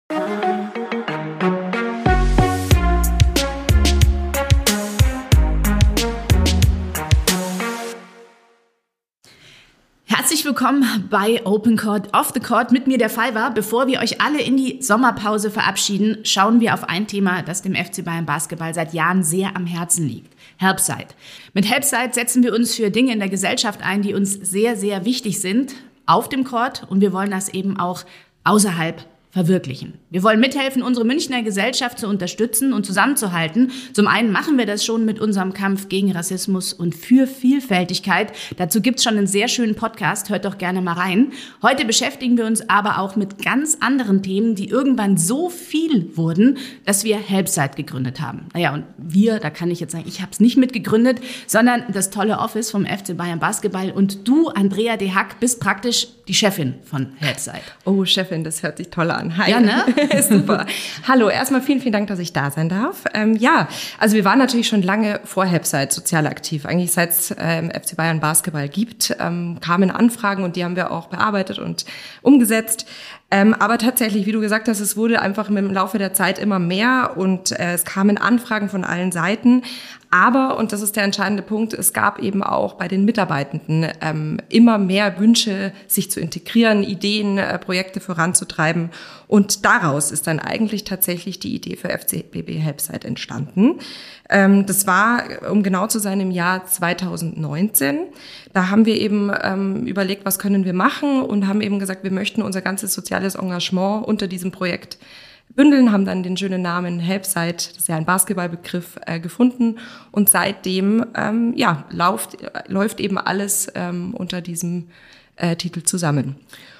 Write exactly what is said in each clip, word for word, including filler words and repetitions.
Herzlich willkommen bei Open Court Off the Court. Mit mir der Fiver. Bevor wir euch alle in die Sommerpause verabschieden, schauen wir auf ein Thema, das dem F C Bayern Basketball seit Jahren sehr am Herzen liegt. Helpside. Mit Helpside setzen wir uns für Dinge in der Gesellschaft ein, die uns sehr, sehr wichtig sind auf dem Court, und wir wollen das eben auch außerhalb verwirklichen. Wir wollen mithelfen, unsere Münchner Gesellschaft zu unterstützen und zusammenzuhalten. Zum einen machen wir das schon mit unserem Kampf gegen Rassismus und für Vielfältigkeit. Dazu gibt's schon einen sehr schönen Podcast, hört doch gerne mal rein. Heute beschäftigen wir uns aber auch mit ganz anderen Themen, die irgendwann so viel wurden, dass wir Helpside gegründet haben. Naja, und wir, da kann ich jetzt sagen, ich habe es nicht mitgegründet, sondern das tolle Office vom F C Bayern Basketball. Und du, Andrea de Hack, bist praktisch die Chefin von Helpside. Oh, Chefin, das hört sich toll an. Hi. Ja, ne? Super. Hallo, erstmal vielen, vielen Dank, dass ich da sein darf. Ähm, ja, also wir waren natürlich schon lange vor Helpside sozial aktiv. Eigentlich seit es ähm, F C Bayern Basketball gibt, ähm, kamen Anfragen und die haben wir auch bearbeitet und umgesetzt. Ähm, aber tatsächlich, wie du gesagt hast, es wurde einfach im Laufe der Zeit immer mehr und äh, es kamen Anfragen von allen Seiten. Aber, und das ist der entscheidende Punkt, es gab eben auch bei den Mitarbeitenden ähm, immer mehr Wünsche, sich zu integrieren, Ideen, äh, Projekte voranzutreiben. Und daraus ist dann eigentlich tatsächlich die Idee für F C B B Helpside entstanden. Ähm, das war, um genau zu sein, im Jahr zweitausendneunzehn. Da haben wir eben ähm, überlegt, was können wir machen, und haben eben gesagt, wir möchten unser ganzes soziales Engagement unter diesem Projekt bündeln, haben dann den schönen Namen Helpside, das ist ja ein Basketballbegriff, äh, gefunden, und seitdem ähm, ja läuft, läuft eben alles ähm, unter diesem äh, Titel zusammen.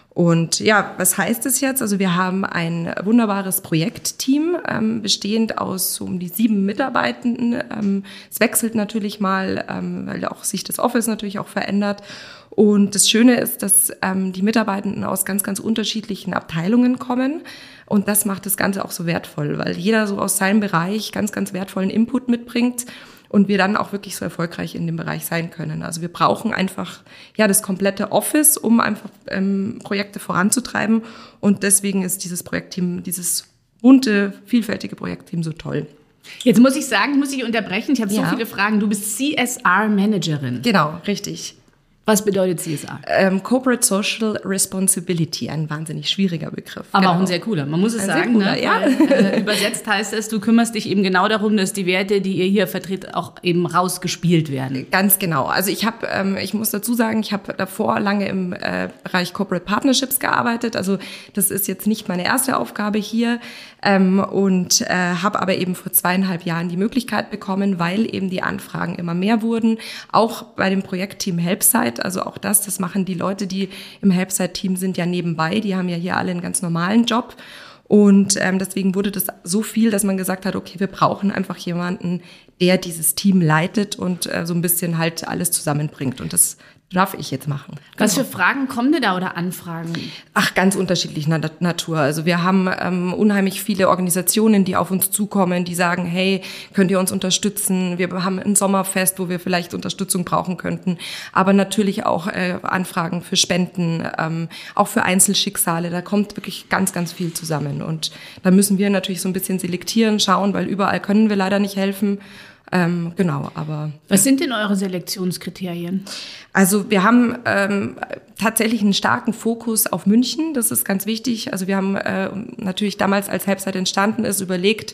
Und ja, was heißt es jetzt? Also wir haben ein wunderbares Projektteam, ähm, bestehend aus so um die sieben Mitarbeitenden. Ähm, es wechselt natürlich mal, ähm, weil auch sich das Office natürlich auch verändert. Und das Schöne ist, dass ähm, die Mitarbeitenden aus ganz, ganz unterschiedlichen Abteilungen kommen. Und das macht das Ganze auch so wertvoll, weil jeder so aus seinem Bereich ganz, ganz wertvollen Input mitbringt und wir dann auch wirklich so erfolgreich in dem Bereich sein können. Also wir brauchen einfach ja das komplette Office, um einfach ähm, Projekte voranzutreiben. Und deswegen ist dieses Projektteam, dieses bunte, vielfältige Projektteam so toll. Jetzt muss ich sagen, muss ich unterbrechen, ich habe Ja. so viele Fragen. Du bist C S R-Managerin. Genau, richtig. Was bedeutet C S R? Ähm, Corporate Social Responsibility, ein wahnsinnig schwieriger Begriff. Aber genau. auch ein sehr cooler, man muss es Ein sehr sagen. cooler, ne? ja. Weil, äh, übersetzt heißt es, du kümmerst dich eben genau darum, dass die Werte, die ihr hier vertritt, auch eben rausgespielt werden. Ganz genau. Also ich habe, ähm, ich muss dazu sagen, ich habe davor lange im äh, Bereich Corporate Partnerships gearbeitet. Also das ist jetzt nicht meine erste Aufgabe hier, ähm, und äh, habe aber eben vor zweieinhalb Jahren die Möglichkeit bekommen, weil eben die Anfragen immer mehr wurden. Auch bei dem Projektteam Helpside, also auch das, das machen die Leute, die im Helpside-Team sind, ja nebenbei. Die haben ja hier alle einen ganz normalen Job. Und ähm, deswegen wurde das so viel, dass man gesagt hat, okay, wir brauchen einfach jemanden, der dieses Team leitet und äh, so ein bisschen halt alles zusammenbringt. Und das darf ich jetzt machen. Was Genau. für Fragen kommen denn da oder Anfragen? Ach, ganz unterschiedlicher Natur. Also wir haben ähm, unheimlich viele Organisationen, die auf uns zukommen, die sagen, hey, könnt ihr uns unterstützen? Wir haben ein Sommerfest, wo wir vielleicht Unterstützung brauchen könnten. Aber natürlich auch äh, Anfragen für Spenden, ähm, auch für Einzelschicksale. Da kommt wirklich ganz, ganz viel zusammen. Und da müssen wir natürlich so ein bisschen selektieren, schauen, weil überall können wir leider nicht helfen. Ähm, genau, aber... Was sind denn eure Selektionskriterien? Also wir haben ähm, tatsächlich einen starken Fokus auf München, das ist ganz wichtig. Also wir haben äh, natürlich damals, als Helpside entstanden ist, überlegt,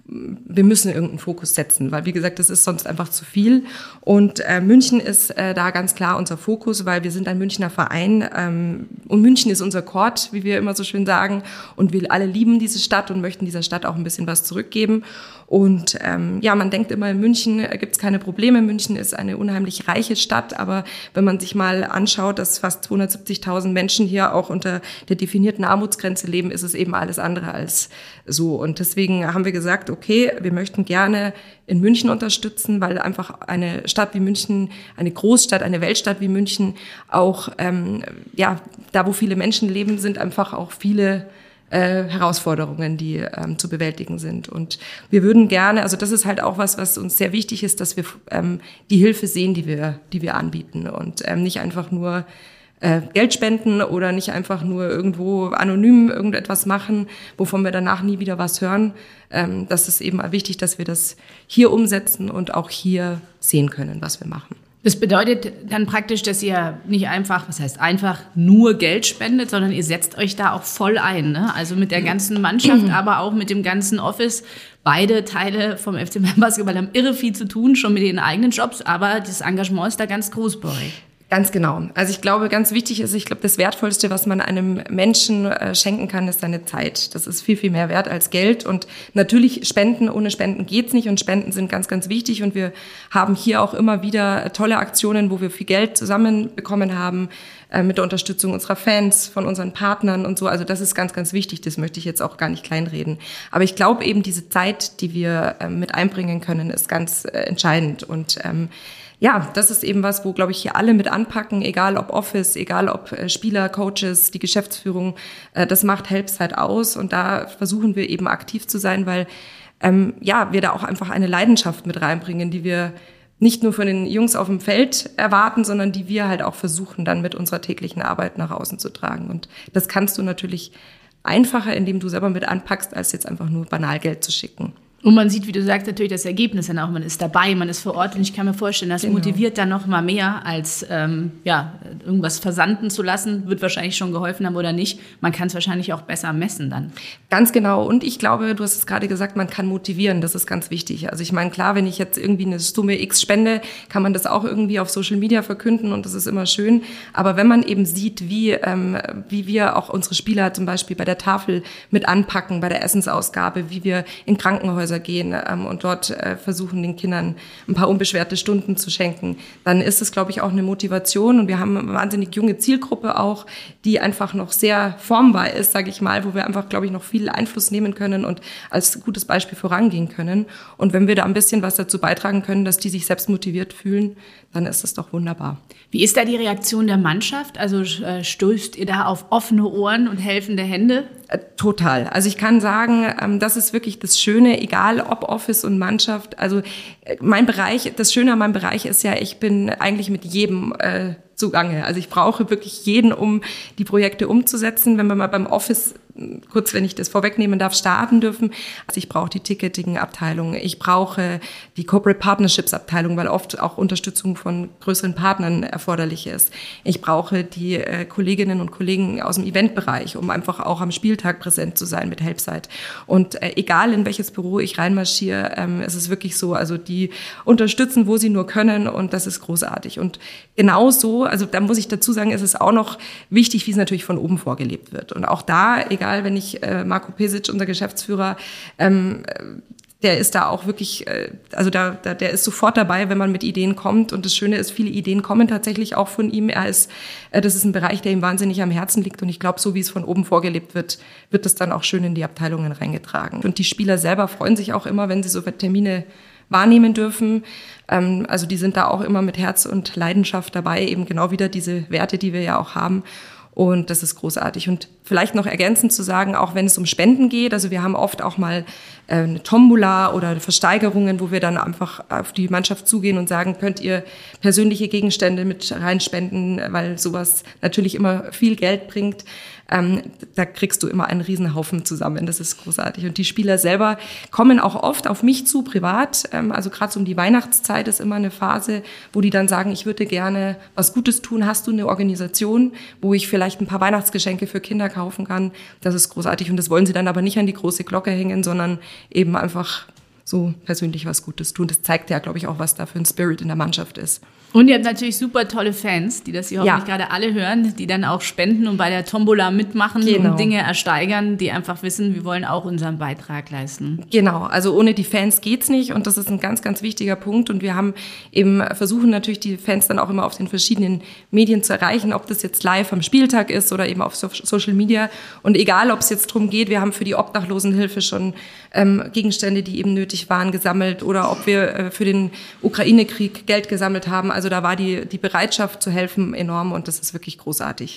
wir müssen irgendeinen Fokus setzen, weil wie gesagt, das ist sonst einfach zu viel. Und äh, München ist äh, da ganz klar unser Fokus, weil wir sind ein Münchner Verein ähm, und München ist unser Court, wie wir immer so schön sagen. Und wir alle lieben diese Stadt und möchten dieser Stadt auch ein bisschen was zurückgeben. Und ähm, ja, man denkt immer, in München gibt es keine Probleme. München ist eine unheimlich reiche Stadt, aber wenn man sich mal anschaut, dass fast zweihundertsiebzigtausend Menschen hier auch unter der definierten Armutsgrenze leben, ist es eben alles andere als so. Und deswegen haben wir gesagt, okay, wir möchten gerne in München unterstützen, weil einfach eine Stadt wie München, eine Großstadt, eine Weltstadt wie München auch, ähm, ja, da wo viele Menschen leben, sind einfach auch viele Äh, Herausforderungen, die ähm, zu bewältigen sind. Und wir würden gerne, also das ist halt auch was, was uns sehr wichtig ist, dass wir ähm, die Hilfe sehen, die wir, die wir anbieten und ähm, nicht einfach nur äh, Geld spenden oder nicht einfach nur irgendwo anonym irgendetwas machen, wovon wir danach nie wieder was hören. Ähm, das ist eben wichtig, dass wir das hier umsetzen und auch hier sehen können, was wir machen. Das bedeutet dann praktisch, dass ihr nicht einfach, was heißt einfach, nur Geld spendet, sondern ihr setzt euch da auch voll ein, ne? Also mit der ganzen Mannschaft, aber auch mit dem ganzen Office. Beide Teile vom F C Bayern Basketball haben irre viel zu tun, schon mit ihren eigenen Jobs, aber das Engagement ist da ganz groß bei euch. Ganz genau. Also ich glaube, ganz wichtig ist, ich glaube, das Wertvollste, was man einem Menschen äh, schenken kann, ist seine Zeit. Das ist viel, viel mehr wert als Geld. Und natürlich Spenden, ohne Spenden geht's nicht. Und Spenden sind ganz, ganz wichtig. Und wir haben hier auch immer wieder tolle Aktionen, wo wir viel Geld zusammenbekommen haben, äh, mit der Unterstützung unserer Fans, von unseren Partnern und so. Also das ist ganz, ganz wichtig. Das möchte ich jetzt auch gar nicht kleinreden. Aber ich glaube eben, diese Zeit, die wir äh, mit einbringen können, ist ganz äh, entscheidend. Und ähm, ja, das ist eben was, wo, glaube ich, hier alle mit anpacken, egal ob Office, egal ob äh, Spieler, Coaches, die Geschäftsführung, äh, das macht Helpside aus und da versuchen wir eben aktiv zu sein, weil ähm, ja, wir da auch einfach eine Leidenschaft mit reinbringen, die wir nicht nur von den Jungs auf dem Feld erwarten, sondern die wir halt auch versuchen, dann mit unserer täglichen Arbeit nach außen zu tragen. Und das kannst du natürlich einfacher, indem du selber mit anpackst, als jetzt einfach nur banal Geld zu schicken. Und man sieht, wie du sagst, natürlich das Ergebnis dann auch. Man ist dabei, man ist vor Ort und ich kann mir vorstellen, das genau. motiviert dann noch mal mehr, als ähm, ja irgendwas versanden zu lassen. Wird wahrscheinlich schon geholfen haben oder nicht. Man kann es wahrscheinlich auch besser messen dann. Ganz genau. Und ich glaube, du hast es gerade gesagt, man kann motivieren. Das ist ganz wichtig. Also ich meine, klar, wenn ich jetzt irgendwie eine Summe X spende, kann man das auch irgendwie auf Social Media verkünden und das ist immer schön. Aber wenn man eben sieht, wie ähm, wie wir auch unsere Spieler zum Beispiel bei der Tafel mit anpacken, bei der Essensausgabe, wie wir in Krankenhäusern gehen ähm, und dort äh, versuchen, den Kindern ein paar unbeschwerte Stunden zu schenken, dann ist es, glaube ich, auch eine Motivation. Und wir haben eine wahnsinnig junge Zielgruppe auch, die einfach noch sehr formbar ist, sage ich mal, wo wir einfach, glaube ich, noch viel Einfluss nehmen können und als gutes Beispiel vorangehen können. Und wenn wir da ein bisschen was dazu beitragen können, dass die sich selbst motiviert fühlen, dann ist das doch wunderbar. Wie ist da die Reaktion der Mannschaft? Also äh, stößt ihr da auf offene Ohren und helfende Hände? Total. Also ich kann sagen, das ist wirklich das Schöne, egal ob Office und Mannschaft. Also mein Bereich, das Schöne an meinem Bereich ist ja, ich bin eigentlich mit jedem äh, zugange. Also ich brauche wirklich jeden, um die Projekte umzusetzen. Wenn wir mal beim Office, kurz, wenn ich das vorwegnehmen darf, starten dürfen. Also ich brauche die Ticketing-Abteilung, ich brauche die Corporate Partnerships-Abteilung, weil oft auch Unterstützung von größeren Partnern erforderlich ist. Ich brauche die äh, Kolleginnen und Kollegen aus dem Eventbereich, um einfach auch am Spieltag präsent zu sein mit Helpside. Und äh, egal in welches Büro ich reinmarschiere, ähm, es ist wirklich so, also die unterstützen, wo sie nur können und das ist großartig. Und genauso, also da muss ich dazu sagen, ist es auch noch wichtig, wie es natürlich von oben vorgelebt wird. Und auch da, egal, wenn ich äh, Marco Pesic, unser Geschäftsführer, ähm, der ist da auch wirklich, äh, also da, da, der ist sofort dabei, wenn man mit Ideen kommt. Und das Schöne ist, viele Ideen kommen tatsächlich auch von ihm. Er ist, äh, das ist ein Bereich, der ihm wahnsinnig am Herzen liegt. Und ich glaube, so wie es von oben vorgelebt wird, wird es dann auch schön in die Abteilungen reingetragen. Und die Spieler selber freuen sich auch immer, wenn sie so Termine wahrnehmen dürfen. Ähm, also die sind da auch immer mit Herz und Leidenschaft dabei, eben genau wieder diese Werte, die wir ja auch haben. Und das ist großartig. Und vielleicht noch ergänzend zu sagen, auch wenn es um Spenden geht, also wir haben oft auch mal äh, eine Tombola oder Versteigerungen, wo wir dann einfach auf die Mannschaft zugehen und sagen, könnt ihr persönliche Gegenstände mit reinspenden, weil sowas natürlich immer viel Geld bringt. Ähm, da kriegst du immer einen Riesenhaufen zusammen. Das ist großartig. Und die Spieler selber kommen auch oft auf mich zu, privat. Ähm, also gerade so um die Weihnachtszeit ist immer eine Phase, wo die dann sagen, ich würde gerne was Gutes tun. Hast du eine Organisation, wo ich vielleicht ein paar Weihnachtsgeschenke für Kinder kaufen kann? Das ist großartig. Und das wollen sie dann aber nicht an die große Glocke hängen, sondern eben einfach so persönlich was Gutes tun. Das zeigt ja, glaube ich, auch, was da für ein Spirit in der Mannschaft ist. Und ihr habt natürlich super tolle Fans, die das hier hoffentlich ja. gerade alle hören, die dann auch spenden und bei der Tombola mitmachen genau. und Dinge ersteigern, die einfach wissen, wir wollen auch unseren Beitrag leisten. Genau, also ohne die Fans geht's nicht und das ist ein ganz, ganz wichtiger Punkt und wir haben eben versuchen natürlich die Fans dann auch immer auf den verschiedenen Medien zu erreichen, ob das jetzt live am Spieltag ist oder eben auf Social Media und egal, ob es jetzt drum geht, wir haben für die Obdachlosenhilfe schon ähm, Gegenstände, die eben nötig waren, gesammelt oder ob wir äh, für den Ukraine-Krieg Geld gesammelt haben. Also da war die, die Bereitschaft zu helfen enorm und das ist wirklich großartig.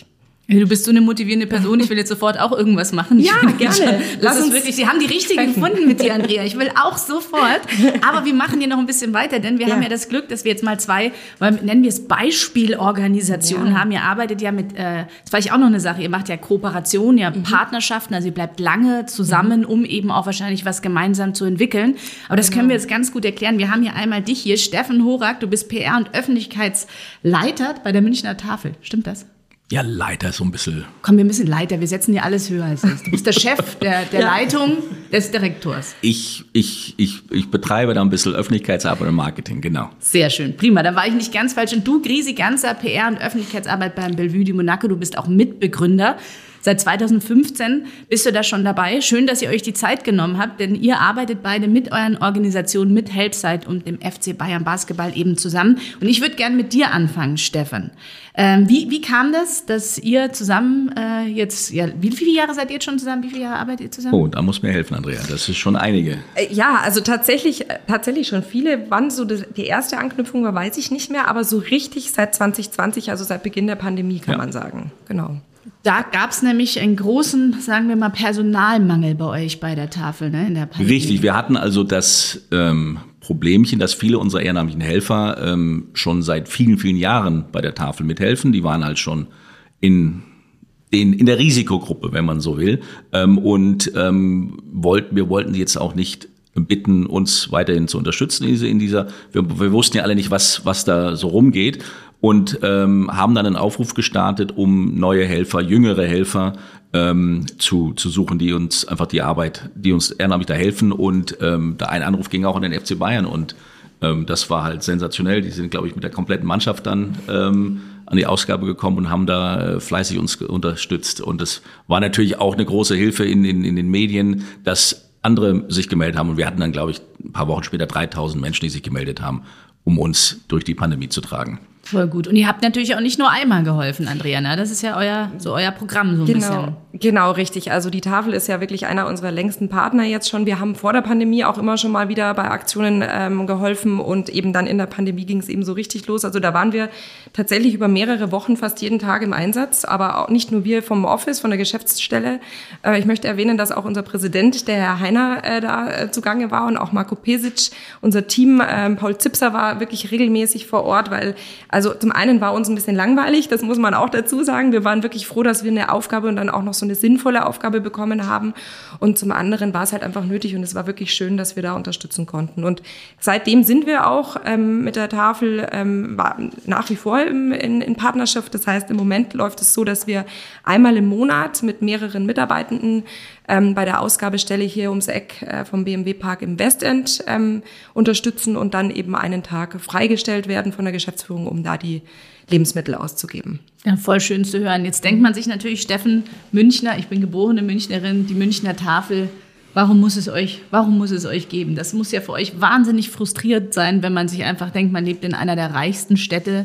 Du bist so eine motivierende Person, ich will jetzt sofort auch irgendwas machen. Ja, gerne. Lass uns wirklich, Sie haben die richtige gefunden mit dir, Andrea. Ich will auch sofort. Aber wir machen hier noch ein bisschen weiter, denn wir ja. haben ja das Glück, dass wir jetzt mal zwei, weil nennen wir es Beispielorganisationen ja. haben. Ihr arbeitet ja mit, äh, das war ich auch noch eine Sache, ihr macht ja Kooperationen, ja mhm. Partnerschaften, also ihr bleibt lange zusammen, mhm. um eben auch wahrscheinlich was gemeinsam zu entwickeln. Aber das genau. können wir jetzt ganz gut erklären. Wir haben hier einmal dich hier, Steffen Horak, du bist P R- und Öffentlichkeitsleiter bei der Münchner Tafel. Stimmt das? Ja, Leiter so ein bisschen. Komm, wir müssen Leiter, wir setzen hier alles höher als das. Du bist der Chef der, der ja. Leitung des Direktors. Ich, ich, ich, ich betreibe da ein bisschen Öffentlichkeitsarbeit und Marketing, genau. Sehr schön, prima, da war ich nicht ganz falsch. Und du, Grisi Ganser, P R- und Öffentlichkeitsarbeit beim Bellevue de Monaco, du bist auch Mitbegründer. Seit zweitausendfünfzehn bist du da schon dabei. Schön, dass ihr euch die Zeit genommen habt, denn ihr arbeitet beide mit euren Organisationen, mit Helpside und dem F C Bayern Basketball eben zusammen. Und ich würde gerne mit dir anfangen, Steffen. Ähm, wie, wie kam das, dass ihr zusammen äh, jetzt, ja, wie viele Jahre seid ihr jetzt schon zusammen? Wie viele Jahre arbeitet ihr zusammen? Oh, da muss mir helfen, Andrea. Das ist schon einige. Ja, also tatsächlich, tatsächlich schon viele. Wann so das, die erste Anknüpfung war, weiß ich nicht mehr, aber so richtig seit zwanzig zwanzig, also seit Beginn der Pandemie, kann ja. man sagen. Genau. Da gab es nämlich einen großen, sagen wir mal, Personalmangel bei euch bei der Tafel, ne, in der Pandemie. Richtig, wir hatten also das ähm, Problemchen, dass viele unserer ehrenamtlichen Helfer ähm, schon seit vielen, vielen Jahren bei der Tafel mithelfen. Die waren halt schon in, in, in der Risikogruppe, wenn man so will. Ähm, und ähm, wollten, wir wollten sie jetzt auch nicht bitten, uns weiterhin zu unterstützen in dieser. Wir, wir wussten ja alle nicht, was, was da so rumgeht. Und ähm, haben dann einen Aufruf gestartet, um neue Helfer, jüngere Helfer ähm, zu, zu suchen, die uns einfach die Arbeit, die uns ehrenamtlich da helfen. Und ähm, da ein Anruf ging auch an den F C Bayern und ähm, das war halt sensationell. Die sind, glaube ich, mit der kompletten Mannschaft dann ähm, an die Ausgabe gekommen und haben da äh, fleißig uns unterstützt. Und es war natürlich auch eine große Hilfe in, in, in den Medien, dass andere sich gemeldet haben. Und wir hatten dann, glaube ich, ein paar Wochen später dreitausend Menschen, die sich gemeldet haben, um uns durch die Pandemie zu tragen. Voll gut. Und ihr habt natürlich auch nicht nur einmal geholfen, Andrea, ne? Das ist ja euer, so euer Programm so ein genau, bisschen. Genau, richtig. Also die Tafel ist ja wirklich einer unserer längsten Partner jetzt schon. Wir haben vor der Pandemie auch immer schon mal wieder bei Aktionen ähm, geholfen und eben dann in der Pandemie ging es eben so richtig los. Also da waren wir tatsächlich über mehrere Wochen fast jeden Tag im Einsatz, aber auch nicht nur wir vom Office, von der Geschäftsstelle. Äh, ich möchte erwähnen, dass auch unser Präsident, der Herr Heiner, äh, da äh, zugange war und auch Marco Pesic. Unser Team, äh, Paul Zipser, war wirklich regelmäßig vor Ort, weil also zum einen war uns ein bisschen langweilig, das muss man auch dazu sagen. Wir waren wirklich froh, dass wir eine Aufgabe und dann auch noch so eine sinnvolle Aufgabe bekommen haben. Und zum anderen war es halt einfach nötig und es war wirklich schön, dass wir da unterstützen konnten. Und seitdem sind wir auch ähm, mit der Tafel ähm, nach wie vor im, in, in Partnerschaft. Das heißt, im Moment läuft es so, dass wir einmal im Monat mit mehreren Mitarbeitenden ähm, bei der Ausgabestelle hier ums Eck äh, vom B M W-Park im Westend ähm, unterstützen und dann eben einen Tag freigestellt werden von der Geschäftsführung, um da die Lebensmittel auszugeben. Ja, voll schön zu hören. Jetzt denkt man sich natürlich, Steffen Münchner, ich bin geborene Münchnerin, die Münchner Tafel, warum muss es euch, warum muss es euch geben? Das muss ja für euch wahnsinnig frustriert sein, wenn man sich einfach denkt, man lebt in einer der reichsten Städte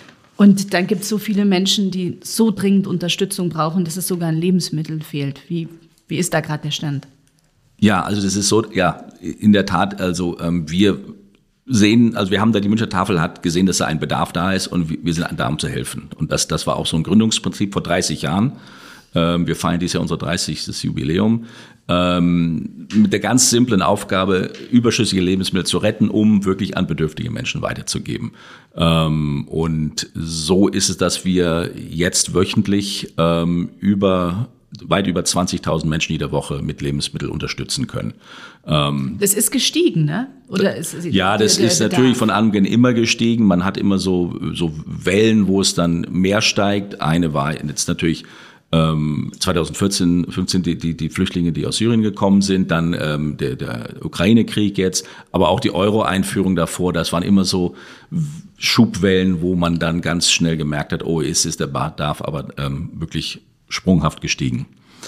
und dann gibt es so viele Menschen, die so dringend Unterstützung brauchen, dass es sogar an Lebensmitteln fehlt. Wie, wie ist da gerade der Stand? Ja, also das ist so, ja, in der Tat, also ähm, wir sehen, also wir haben da, die Münchner Tafel hat gesehen, dass da ein Bedarf da ist und wir sind da, um zu helfen. Und das, das war auch so ein Gründungsprinzip vor dreißig Jahren. Ähm, wir feiern dieses Jahr unser dreißigstes Jubiläum. Ähm, mit der ganz simplen Aufgabe, überschüssige Lebensmittel zu retten, um wirklich an bedürftige Menschen weiterzugeben. Ähm, und so ist es, dass wir jetzt wöchentlich ähm, über weit über zwanzigtausend Menschen jede Woche mit Lebensmitteln unterstützen können. Ähm, das ist gestiegen, ne? Oder ist es, ja, das ist natürlich von Anfang an immer gestiegen. Man hat immer so, so Wellen, wo es dann mehr steigt. Eine war jetzt natürlich ähm, zwanzig vierzehn, fünfzehn die, die, die Flüchtlinge, die aus Syrien gekommen sind, dann ähm, der, der Ukraine-Krieg jetzt, aber auch die Euro-Einführung davor. Das waren immer so Schubwellen, wo man dann ganz schnell gemerkt hat, oh, ist es der Bedarf, aber ähm, wirklich sprunghaft gestiegen.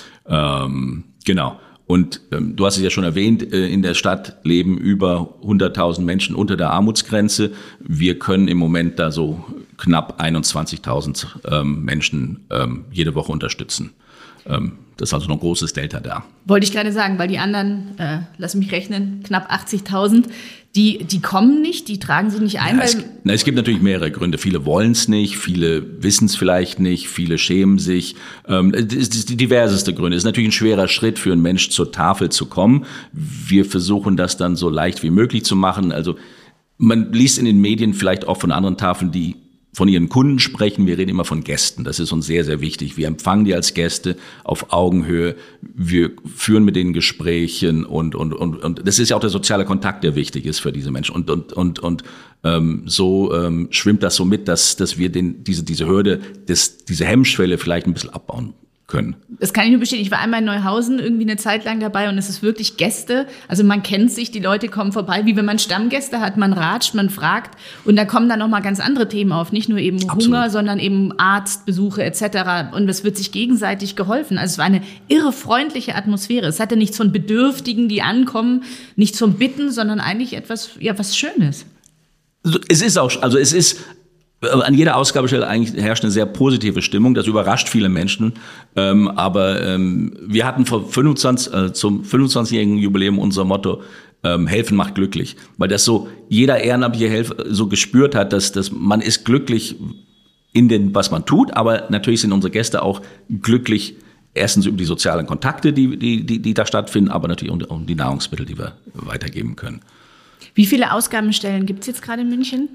Ähm, genau. Und ähm, du hast es ja schon erwähnt, äh, in der Stadt leben über hunderttausend Menschen unter der Armutsgrenze. Wir können im Moment da so knapp einundzwanzigtausend ähm, Menschen ähm, jede Woche unterstützen. Ähm, das ist also noch ein großes Delta da. Wollte ich gerade sagen, weil die anderen, äh, lass mich rechnen, knapp achtzigtausend, die, die kommen nicht, die tragen sich nicht ein? Ja, weil es, na, es gibt natürlich mehrere Gründe. Viele wollen es nicht, viele wissen es vielleicht nicht, viele schämen sich. Ähm, das ist die diverseste Gründe. Es ist natürlich ein schwerer Schritt für einen Mensch, zur Tafel zu kommen. Wir versuchen das dann so leicht wie möglich zu machen. Also man liest in den Medien vielleicht auch von anderen Tafeln, die von ihren Kunden sprechen. Wir reden immer von Gästen. Das ist uns sehr, sehr wichtig. Wir empfangen die als Gäste auf Augenhöhe. Wir führen mit denen Gesprächen und, und, und, und das ist ja auch der soziale Kontakt, der wichtig ist für diese Menschen. Und, und, und, und, ähm, so, ähm, schwimmt das so mit, dass, dass wir den, diese, diese Hürde, das, diese Hemmschwelle vielleicht ein bisschen abbauen können. Das kann ich nur bestätigen. Ich war einmal in Neuhausen irgendwie eine Zeit lang dabei und es ist wirklich Gäste. Also man kennt sich, die Leute kommen vorbei, wie wenn man Stammgäste hat, man ratscht, man fragt und da kommen dann nochmal ganz andere Themen auf. Nicht nur eben Absolut. Hunger, sondern eben Arztbesuche et cetera. Und es wird sich gegenseitig geholfen. Also es war eine irre freundliche Atmosphäre. Es hatte nichts von Bedürftigen, die ankommen, nicht zum Bitten, sondern eigentlich etwas, ja, was Schönes. Es ist auch, also es ist, an jeder Ausgabestelle eigentlich herrscht eine sehr positive Stimmung. Das überrascht viele Menschen. Ähm, aber ähm, wir hatten vor fünfundzwanzig, äh, zum fünfundzwanzigjährigen Jubiläum unser Motto, ähm, helfen macht glücklich. Weil das so jeder ehrenamtliche Helfer so gespürt hat, dass, dass man ist glücklich in dem, was man tut. Aber natürlich sind unsere Gäste auch glücklich, erstens über die sozialen Kontakte, die, die, die, die da stattfinden, aber natürlich um, um die Nahrungsmittel, die wir weitergeben können. Wie viele Ausgabenstellen gibt es jetzt gerade in München?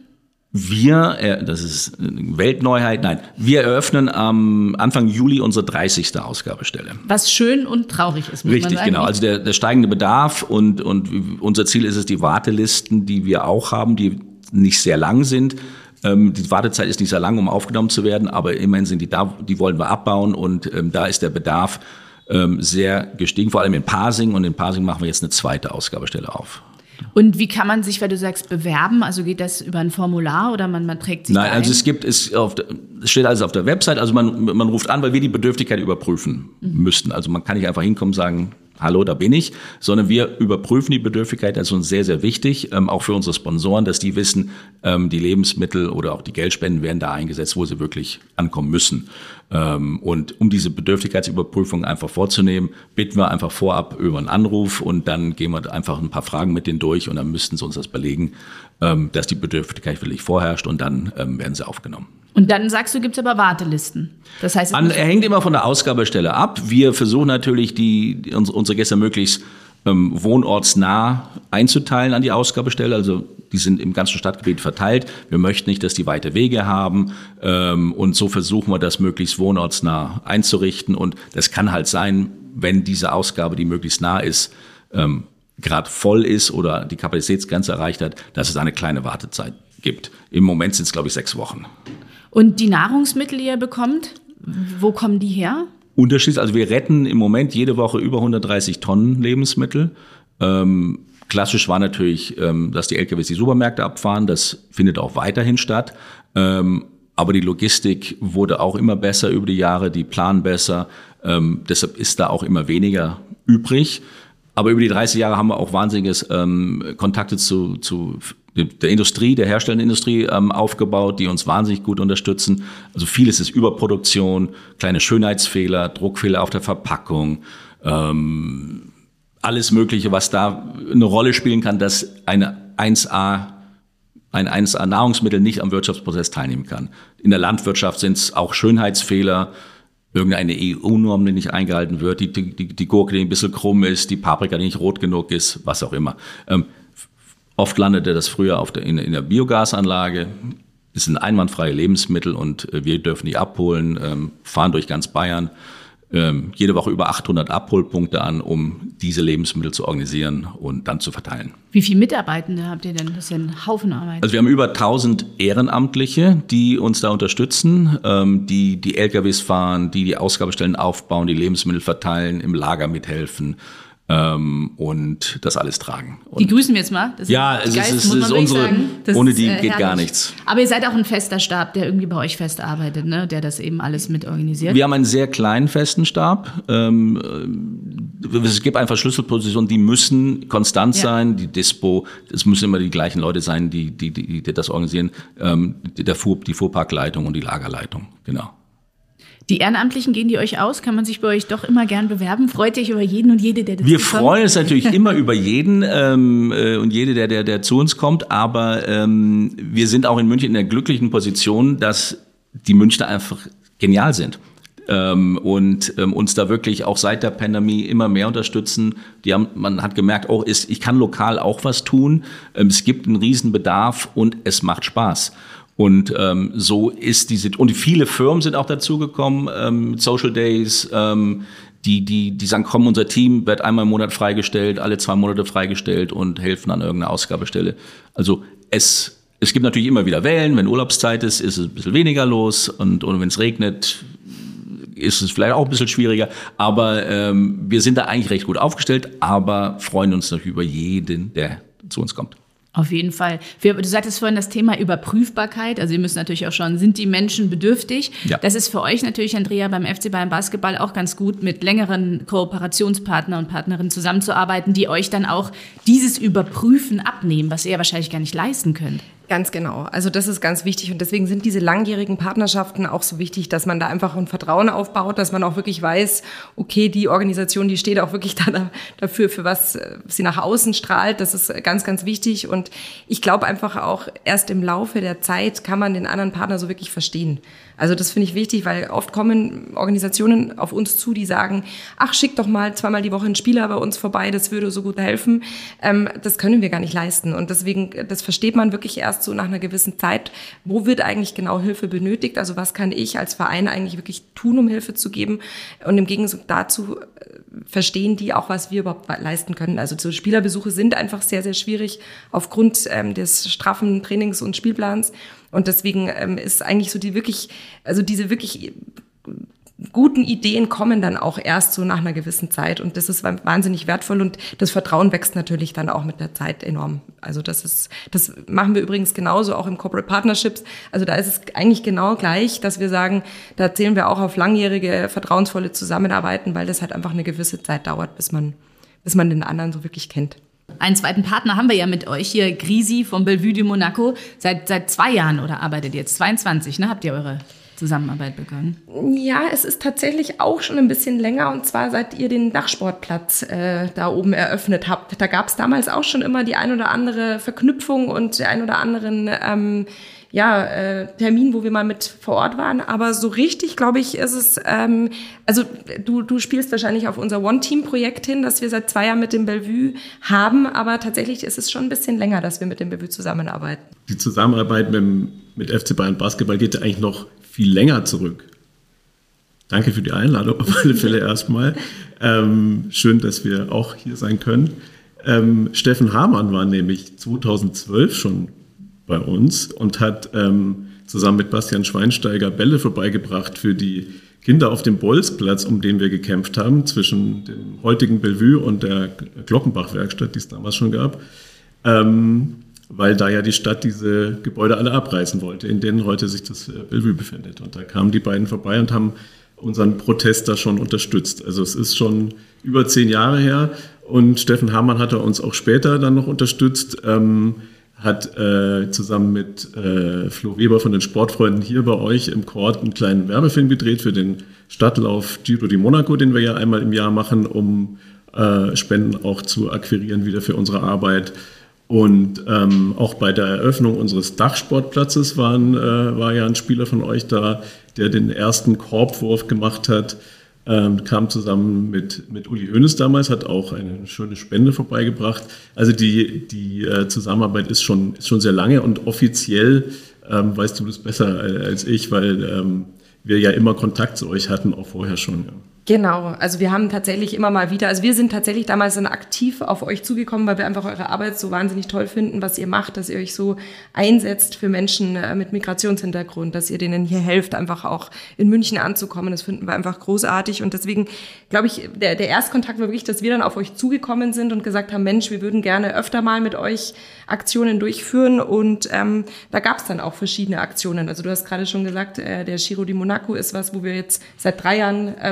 Wir, äh, das ist Weltneuheit, nein, wir eröffnen am Anfang Juli unsere dreißigste Ausgabestelle. Was schön und traurig ist, muss Richtig, man sagen. genau. Also der, der steigende Bedarf und, und unser Ziel ist es, die Wartelisten, die wir auch haben, die nicht sehr lang sind. Ähm, die Wartezeit ist nicht sehr lang, um aufgenommen zu werden, aber immerhin sind die da, die wollen wir abbauen und ähm, da ist der Bedarf ähm, sehr gestiegen, vor allem in Pasing, und in Pasing machen wir jetzt eine zweite Ausgabestelle auf. Und wie kann man sich, weil du sagst, bewerben? Also geht das über ein Formular oder man, man trägt sich Nein, da ein? also es gibt, es, auf der, es steht alles auf der Website. Also man, man ruft an, weil wir die Bedürftigkeit überprüfen mhm. müssten. Also man kann nicht einfach hinkommen und sagen, hallo, da bin ich, sondern wir überprüfen die Bedürftigkeit. Das ist uns sehr, sehr wichtig, ähm, auch für unsere Sponsoren, dass die wissen, ähm, die Lebensmittel oder auch die Geldspenden werden da eingesetzt, wo sie wirklich ankommen müssen. Ähm, und um diese Bedürftigkeitsüberprüfung einfach vorzunehmen, bitten wir einfach vorab über einen Anruf und dann gehen wir einfach ein paar Fragen mit denen durch und dann müssten sie uns das belegen, ähm, dass die Bedürftigkeit wirklich vorherrscht und dann ähm, werden sie aufgenommen. Und dann sagst du, gibt's aber Wartelisten. Das heißt, An, er hängt immer von der Ausgabestelle ab. Wir versuchen natürlich, die, die unsere Gäste möglichst ähm, wohnortsnah einzuteilen an die Ausgabestelle. Also die sind im ganzen Stadtgebiet verteilt. Wir möchten nicht, dass die weite Wege haben. Ähm, und so versuchen wir das möglichst wohnortsnah einzurichten. Und das kann halt sein, wenn diese Ausgabe, die möglichst nah ist, ähm, gerade voll ist oder die Kapazitätsgrenze erreicht hat, dass es eine kleine Wartezeit gibt. Im Moment sind es, glaube ich, sechs Wochen. Und die Nahrungsmittel, die ihr bekommt, wo kommen die her? Unterschiedlich, also wir retten im Moment jede Woche über hundertdreißig Tonnen Lebensmittel. Ähm, klassisch war natürlich, ähm, dass die L K Ws die Supermärkte abfahren. Das findet auch weiterhin statt. Ähm, aber die Logistik wurde auch immer besser über die Jahre, die planen besser. Ähm, deshalb ist da auch immer weniger übrig. Aber über die dreißig Jahre haben wir auch wahnsinniges ähm, Kontakte zu, zu der Industrie, der herstellenden Industrie ähm, aufgebaut, die uns wahnsinnig gut unterstützen. Also vieles ist Überproduktion, kleine Schönheitsfehler, Druckfehler auf der Verpackung, ähm, alles Mögliche, was da eine Rolle spielen kann, dass eine eins A, ein eins A Nahrungsmittel nicht am Wirtschaftsprozess teilnehmen kann. In der Landwirtschaft sind es auch Schönheitsfehler, irgendeine E U-Norm, die nicht eingehalten wird, die, die, die Gurke, die ein bisschen krumm ist, die Paprika, die nicht rot genug ist, was auch immer. Ähm, oft landete das früher auf der, in, in der Biogasanlage. Das sind einwandfreie Lebensmittel und äh, wir dürfen die abholen, ähm, fahren durch ganz Bayern. Ähm, jede Woche über achthundert Abholpunkte an, um diese Lebensmittel zu organisieren und dann zu verteilen. Wie viele Mitarbeitende habt ihr denn? Das ist ja ein Haufen Arbeit. Also wir haben über tausend Ehrenamtliche, die uns da unterstützen, ähm, die die L K Ws fahren, die die Ausgabestellen aufbauen, die Lebensmittel verteilen, im Lager mithelfen. Ähm, und das alles tragen. Und die grüßen wir jetzt mal. Das ja, es ist, es ist, ist unsere, ohne die ist, äh, geht gar nichts. Aber ihr seid auch ein fester Stab, der irgendwie bei euch fest arbeitet, ne? Der das eben alles mit organisiert. Wir haben einen sehr kleinen festen Stab. Ähm, es gibt einfach Schlüsselpositionen, die müssen konstant ja. sein. Die Dispo, es müssen immer die gleichen Leute sein, die, die, die, die das organisieren. Ähm, der Fuhr, die Fuhrparkleitung und die Lagerleitung, genau. Die Ehrenamtlichen, gehen die euch aus? Kann man sich bei euch doch immer gern bewerben? Freut ihr euch über jeden und jede, der dazu Wir kommt? freuen uns natürlich immer über jeden ähm, äh, und jede, der, der, der zu uns kommt. Aber ähm, wir sind auch in München in der glücklichen Position, dass die Münchner einfach genial sind. Ähm, und ähm, uns da wirklich auch seit der Pandemie immer mehr unterstützen. Die haben, man hat gemerkt, oh, ist, ich kann lokal auch was tun. Ähm, es gibt einen riesen Bedarf und es macht Spaß. Und ähm, so ist diese, und viele Firmen sind auch dazugekommen, ähm, mit Social Days, ähm, die, die, die sagen, komm, unser Team wird einmal im Monat freigestellt, alle zwei Monate freigestellt und helfen an irgendeiner Ausgabestelle. Also es, es gibt natürlich immer wieder Wellen, wenn Urlaubszeit ist, ist es ein bisschen weniger los und, und wenn es regnet, ist es vielleicht auch ein bisschen schwieriger. Aber ähm, wir sind da eigentlich recht gut aufgestellt, aber freuen uns natürlich über jeden, der zu uns kommt. Auf jeden Fall. Wir, du sagtest vorhin das Thema Überprüfbarkeit. Also ihr müsst natürlich auch schauen, sind die Menschen bedürftig? Ja. Das ist für euch natürlich, Andrea, beim F C Bayern Basketball auch ganz gut, mit längeren Kooperationspartnern und Partnerinnen zusammenzuarbeiten, die euch dann auch dieses Überprüfen abnehmen, was ihr ja wahrscheinlich gar nicht leisten könnt. Ganz genau. Also das ist ganz wichtig und deswegen sind diese langjährigen Partnerschaften auch so wichtig, dass man da einfach ein Vertrauen aufbaut, dass man auch wirklich weiß, okay, die Organisation, die steht auch wirklich da dafür, für was sie nach außen strahlt. Das ist ganz, ganz wichtig und ich glaube einfach auch, erst im Laufe der Zeit kann man den anderen Partner so wirklich verstehen. Also das finde ich wichtig, weil oft kommen Organisationen auf uns zu, die sagen, ach, schick doch mal zweimal die Woche einen Spieler bei uns vorbei, das würde so gut helfen. Ähm, das können wir gar nicht leisten und deswegen, das versteht man wirklich erst so nach einer gewissen Zeit, wo wird eigentlich genau Hilfe benötigt, also was kann ich als Verein eigentlich wirklich tun, um Hilfe zu geben und im Gegenzug dazu verstehen die auch, was wir überhaupt leisten können. Also so Spielerbesuche sind einfach sehr, sehr schwierig aufgrund ähm, des straffen Trainings- und Spielplans und deswegen ähm, ist eigentlich so die wirklich, also diese wirklich guten Ideen kommen dann auch erst so nach einer gewissen Zeit und das ist wahnsinnig wertvoll und das Vertrauen wächst natürlich dann auch mit der Zeit enorm. Also das ist, das machen wir übrigens genauso auch im Corporate Partnerships. Also da ist es eigentlich genau gleich, dass wir sagen, da zählen wir auch auf langjährige, vertrauensvolle Zusammenarbeiten, weil das halt einfach eine gewisse Zeit dauert, bis man, bis man den anderen so wirklich kennt. Einen zweiten Partner haben wir ja mit euch hier, Grisi vom Bellevue de Monaco. Seit, seit zwei Jahren oder arbeitet ihr jetzt? zweiundzwanzig, ne? Habt ihr eure Zusammenarbeit begonnen? Ja, es ist tatsächlich auch schon ein bisschen länger und zwar seit ihr den Dachsportplatz äh, da oben eröffnet habt. Da gab es damals auch schon immer die ein oder andere Verknüpfung und den ein oder anderen ähm, ja, äh, Termin, wo wir mal mit vor Ort waren. Aber so richtig, glaube ich, ist es, ähm, also du, du spielst wahrscheinlich auf unser One-Team-Projekt hin, das wir seit zwei Jahren mit dem Bellevue haben. Aber tatsächlich ist es schon ein bisschen länger, dass wir mit dem Bellevue zusammenarbeiten. Die Zusammenarbeit mit, mit F C Bayern Basketball geht ja eigentlich noch viel länger zurück. Danke für die Einladung auf alle Fälle erstmal. Ähm, schön, dass wir auch hier sein können. Ähm, Steffen Hamann war nämlich zweitausendzwölf schon bei uns und hat ähm, zusammen mit Bastian Schweinsteiger Bälle vorbeigebracht für die Kinder auf dem Bolzplatz, um den wir gekämpft haben, zwischen dem heutigen Bellevue und der Glockenbach-Werkstatt, die es damals schon gab. Ähm, weil da ja die Stadt diese Gebäude alle abreißen wollte, in denen heute sich das Bellevue befindet. Und da kamen die beiden vorbei und haben unseren Protest da schon unterstützt. Also es ist schon über zehn Jahre her und Steffen Hamann hat er uns auch später dann noch unterstützt, ähm, hat äh, zusammen mit äh, Flo Weber von den Sportfreunden hier bei euch im Court einen kleinen Werbefilm gedreht für den Stadtlauf Giro di Monaco, den wir ja einmal im Jahr machen, um äh, Spenden auch zu akquirieren wieder für unsere Arbeit. Und ähm, auch bei der Eröffnung unseres Dachsportplatzes waren, äh, war ja ein Spieler von euch da, der den ersten Korbwurf gemacht hat, ähm, kam zusammen mit, mit Uli Hoeneß damals, hat auch eine schöne Spende vorbeigebracht. Also die, die äh, Zusammenarbeit ist schon, ist schon sehr lange und offiziell ähm, weißt du das besser als ich, weil ähm, wir ja immer Kontakt zu euch hatten, auch vorher schon. Ja. Genau, also wir haben tatsächlich immer mal wieder, also wir sind tatsächlich damals dann aktiv auf euch zugekommen, weil wir einfach eure Arbeit so wahnsinnig toll finden, was ihr macht, dass ihr euch so einsetzt für Menschen mit Migrationshintergrund, dass ihr denen hier helft, einfach auch in München anzukommen. Das finden wir einfach großartig und deswegen glaube ich, der, der Erstkontakt war wirklich, dass wir dann auf euch zugekommen sind und gesagt haben, Mensch, wir würden gerne öfter mal mit euch Aktionen durchführen und ähm, da gab es dann auch verschiedene Aktionen. Also du hast gerade schon gesagt, äh, der Giro di Monaco ist was, wo wir jetzt seit drei Jahren ähm,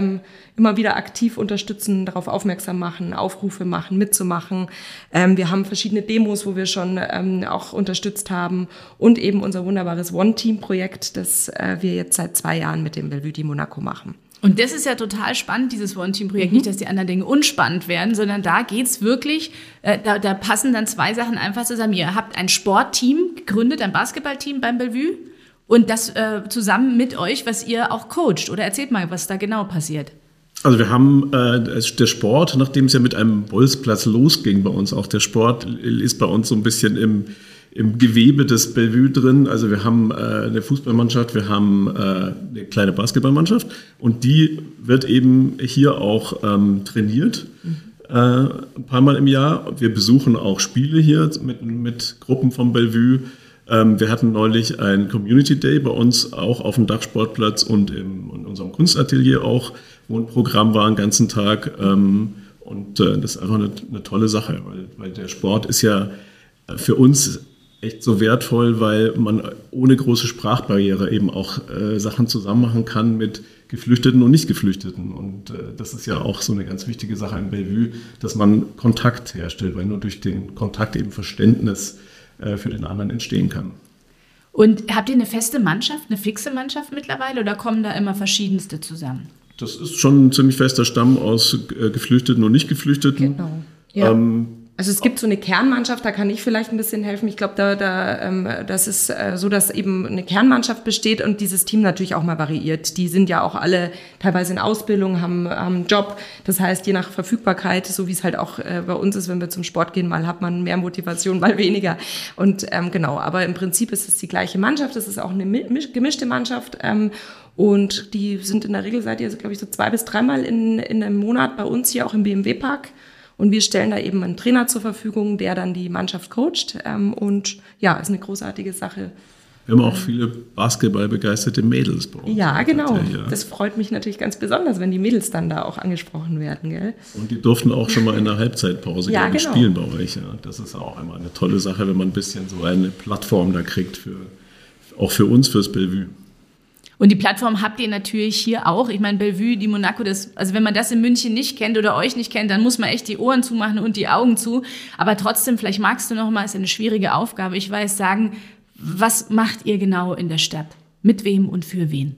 immer wieder aktiv unterstützen, darauf aufmerksam machen, Aufrufe machen, mitzumachen. Ähm, wir haben verschiedene Demos, wo wir schon ähm, auch unterstützt haben und eben unser wunderbares One-Team-Projekt, das äh, wir jetzt seit zwei Jahren mit dem Bellevue di Monaco machen. Und das ist ja total spannend, dieses One-Team-Projekt. Mhm. Nicht, dass die anderen Dinge unspannend werden, sondern da geht's wirklich, äh, da, da passen dann zwei Sachen einfach zusammen. Ihr habt ein Sportteam gegründet, ein Basketballteam beim Bellevue und das äh, zusammen mit euch, was ihr auch coacht. Oder erzählt mal, was da genau passiert. Also wir haben äh, der Sport, nachdem es ja mit einem Bolzplatz losging bei uns, auch der Sport ist bei uns so ein bisschen im im Gewebe des Bellevue drin. Also wir haben äh, eine Fußballmannschaft, wir haben äh, eine kleine Basketballmannschaft und die wird eben hier auch ähm, trainiert, mhm. äh, ein paar Mal im Jahr. Wir besuchen auch Spiele hier mit, mit Gruppen vom Bellevue. Ähm, wir hatten neulich ein Community Day bei uns auch auf dem Dachsportplatz und im, in unserem Kunstatelier auch, wo ein Programm war, einen ganzen Tag. Ähm, und äh, das ist einfach eine, eine tolle Sache, weil, weil der Sport ist ja für uns echt so wertvoll, weil man ohne große Sprachbarriere eben auch äh, Sachen zusammen machen kann mit Geflüchteten und Nicht-Geflüchteten. Und äh, das ist ja auch so eine ganz wichtige Sache im Bellevue, dass man Kontakt herstellt, weil nur durch den Kontakt eben Verständnis äh, für den anderen entstehen kann. Und habt ihr eine feste Mannschaft, eine fixe Mannschaft mittlerweile oder kommen da immer verschiedenste zusammen? Das ist schon ein ziemlich fester Stamm aus äh, Geflüchteten und Nicht-Geflüchteten. Genau. Ja. Ähm, Also es gibt so eine Kernmannschaft, da kann ich vielleicht ein bisschen helfen. Ich glaube, da, da, ähm, das ist äh, so, dass eben eine Kernmannschaft besteht und dieses Team natürlich auch mal variiert. Die sind ja auch alle teilweise in Ausbildung, haben, haben einen Job. Das heißt, je nach Verfügbarkeit, so wie es halt auch äh, bei uns ist, wenn wir zum Sport gehen, mal hat man mehr Motivation, mal weniger. Und ähm, genau, aber im Prinzip ist es die gleiche Mannschaft. Es ist auch eine misch- gemischte Mannschaft. Ähm, und die sind in der Regel seit ihr, glaube ich, so zwei bis dreimal in, in einem Monat bei uns hier auch im B M W-Park. Und wir stellen da eben einen Trainer zur Verfügung, der dann die Mannschaft coacht. Ähm, und ja, ist eine großartige Sache. Wir haben auch viele basketballbegeisterte Mädels bei uns. Ja, genau. Ja. Das freut mich natürlich ganz besonders, wenn die Mädels dann da auch angesprochen werden, gell? Und die durften auch schon mal in der Halbzeitpause ja, genau. spielen bei euch. Ja. Das ist auch immer eine tolle Sache, wenn man ein bisschen so eine Plattform da kriegt, für, auch für uns, fürs Bellevue. Und die Plattform habt ihr natürlich hier auch. Ich meine, Bellevue di Monaco, das, also wenn man das in München nicht kennt oder euch nicht kennt, dann muss man echt die Ohren zumachen und die Augen zu. Aber trotzdem, vielleicht magst du noch mal, ist eine schwierige Aufgabe, ich weiß, sagen, was macht ihr genau in der Stadt? Mit wem und für wen?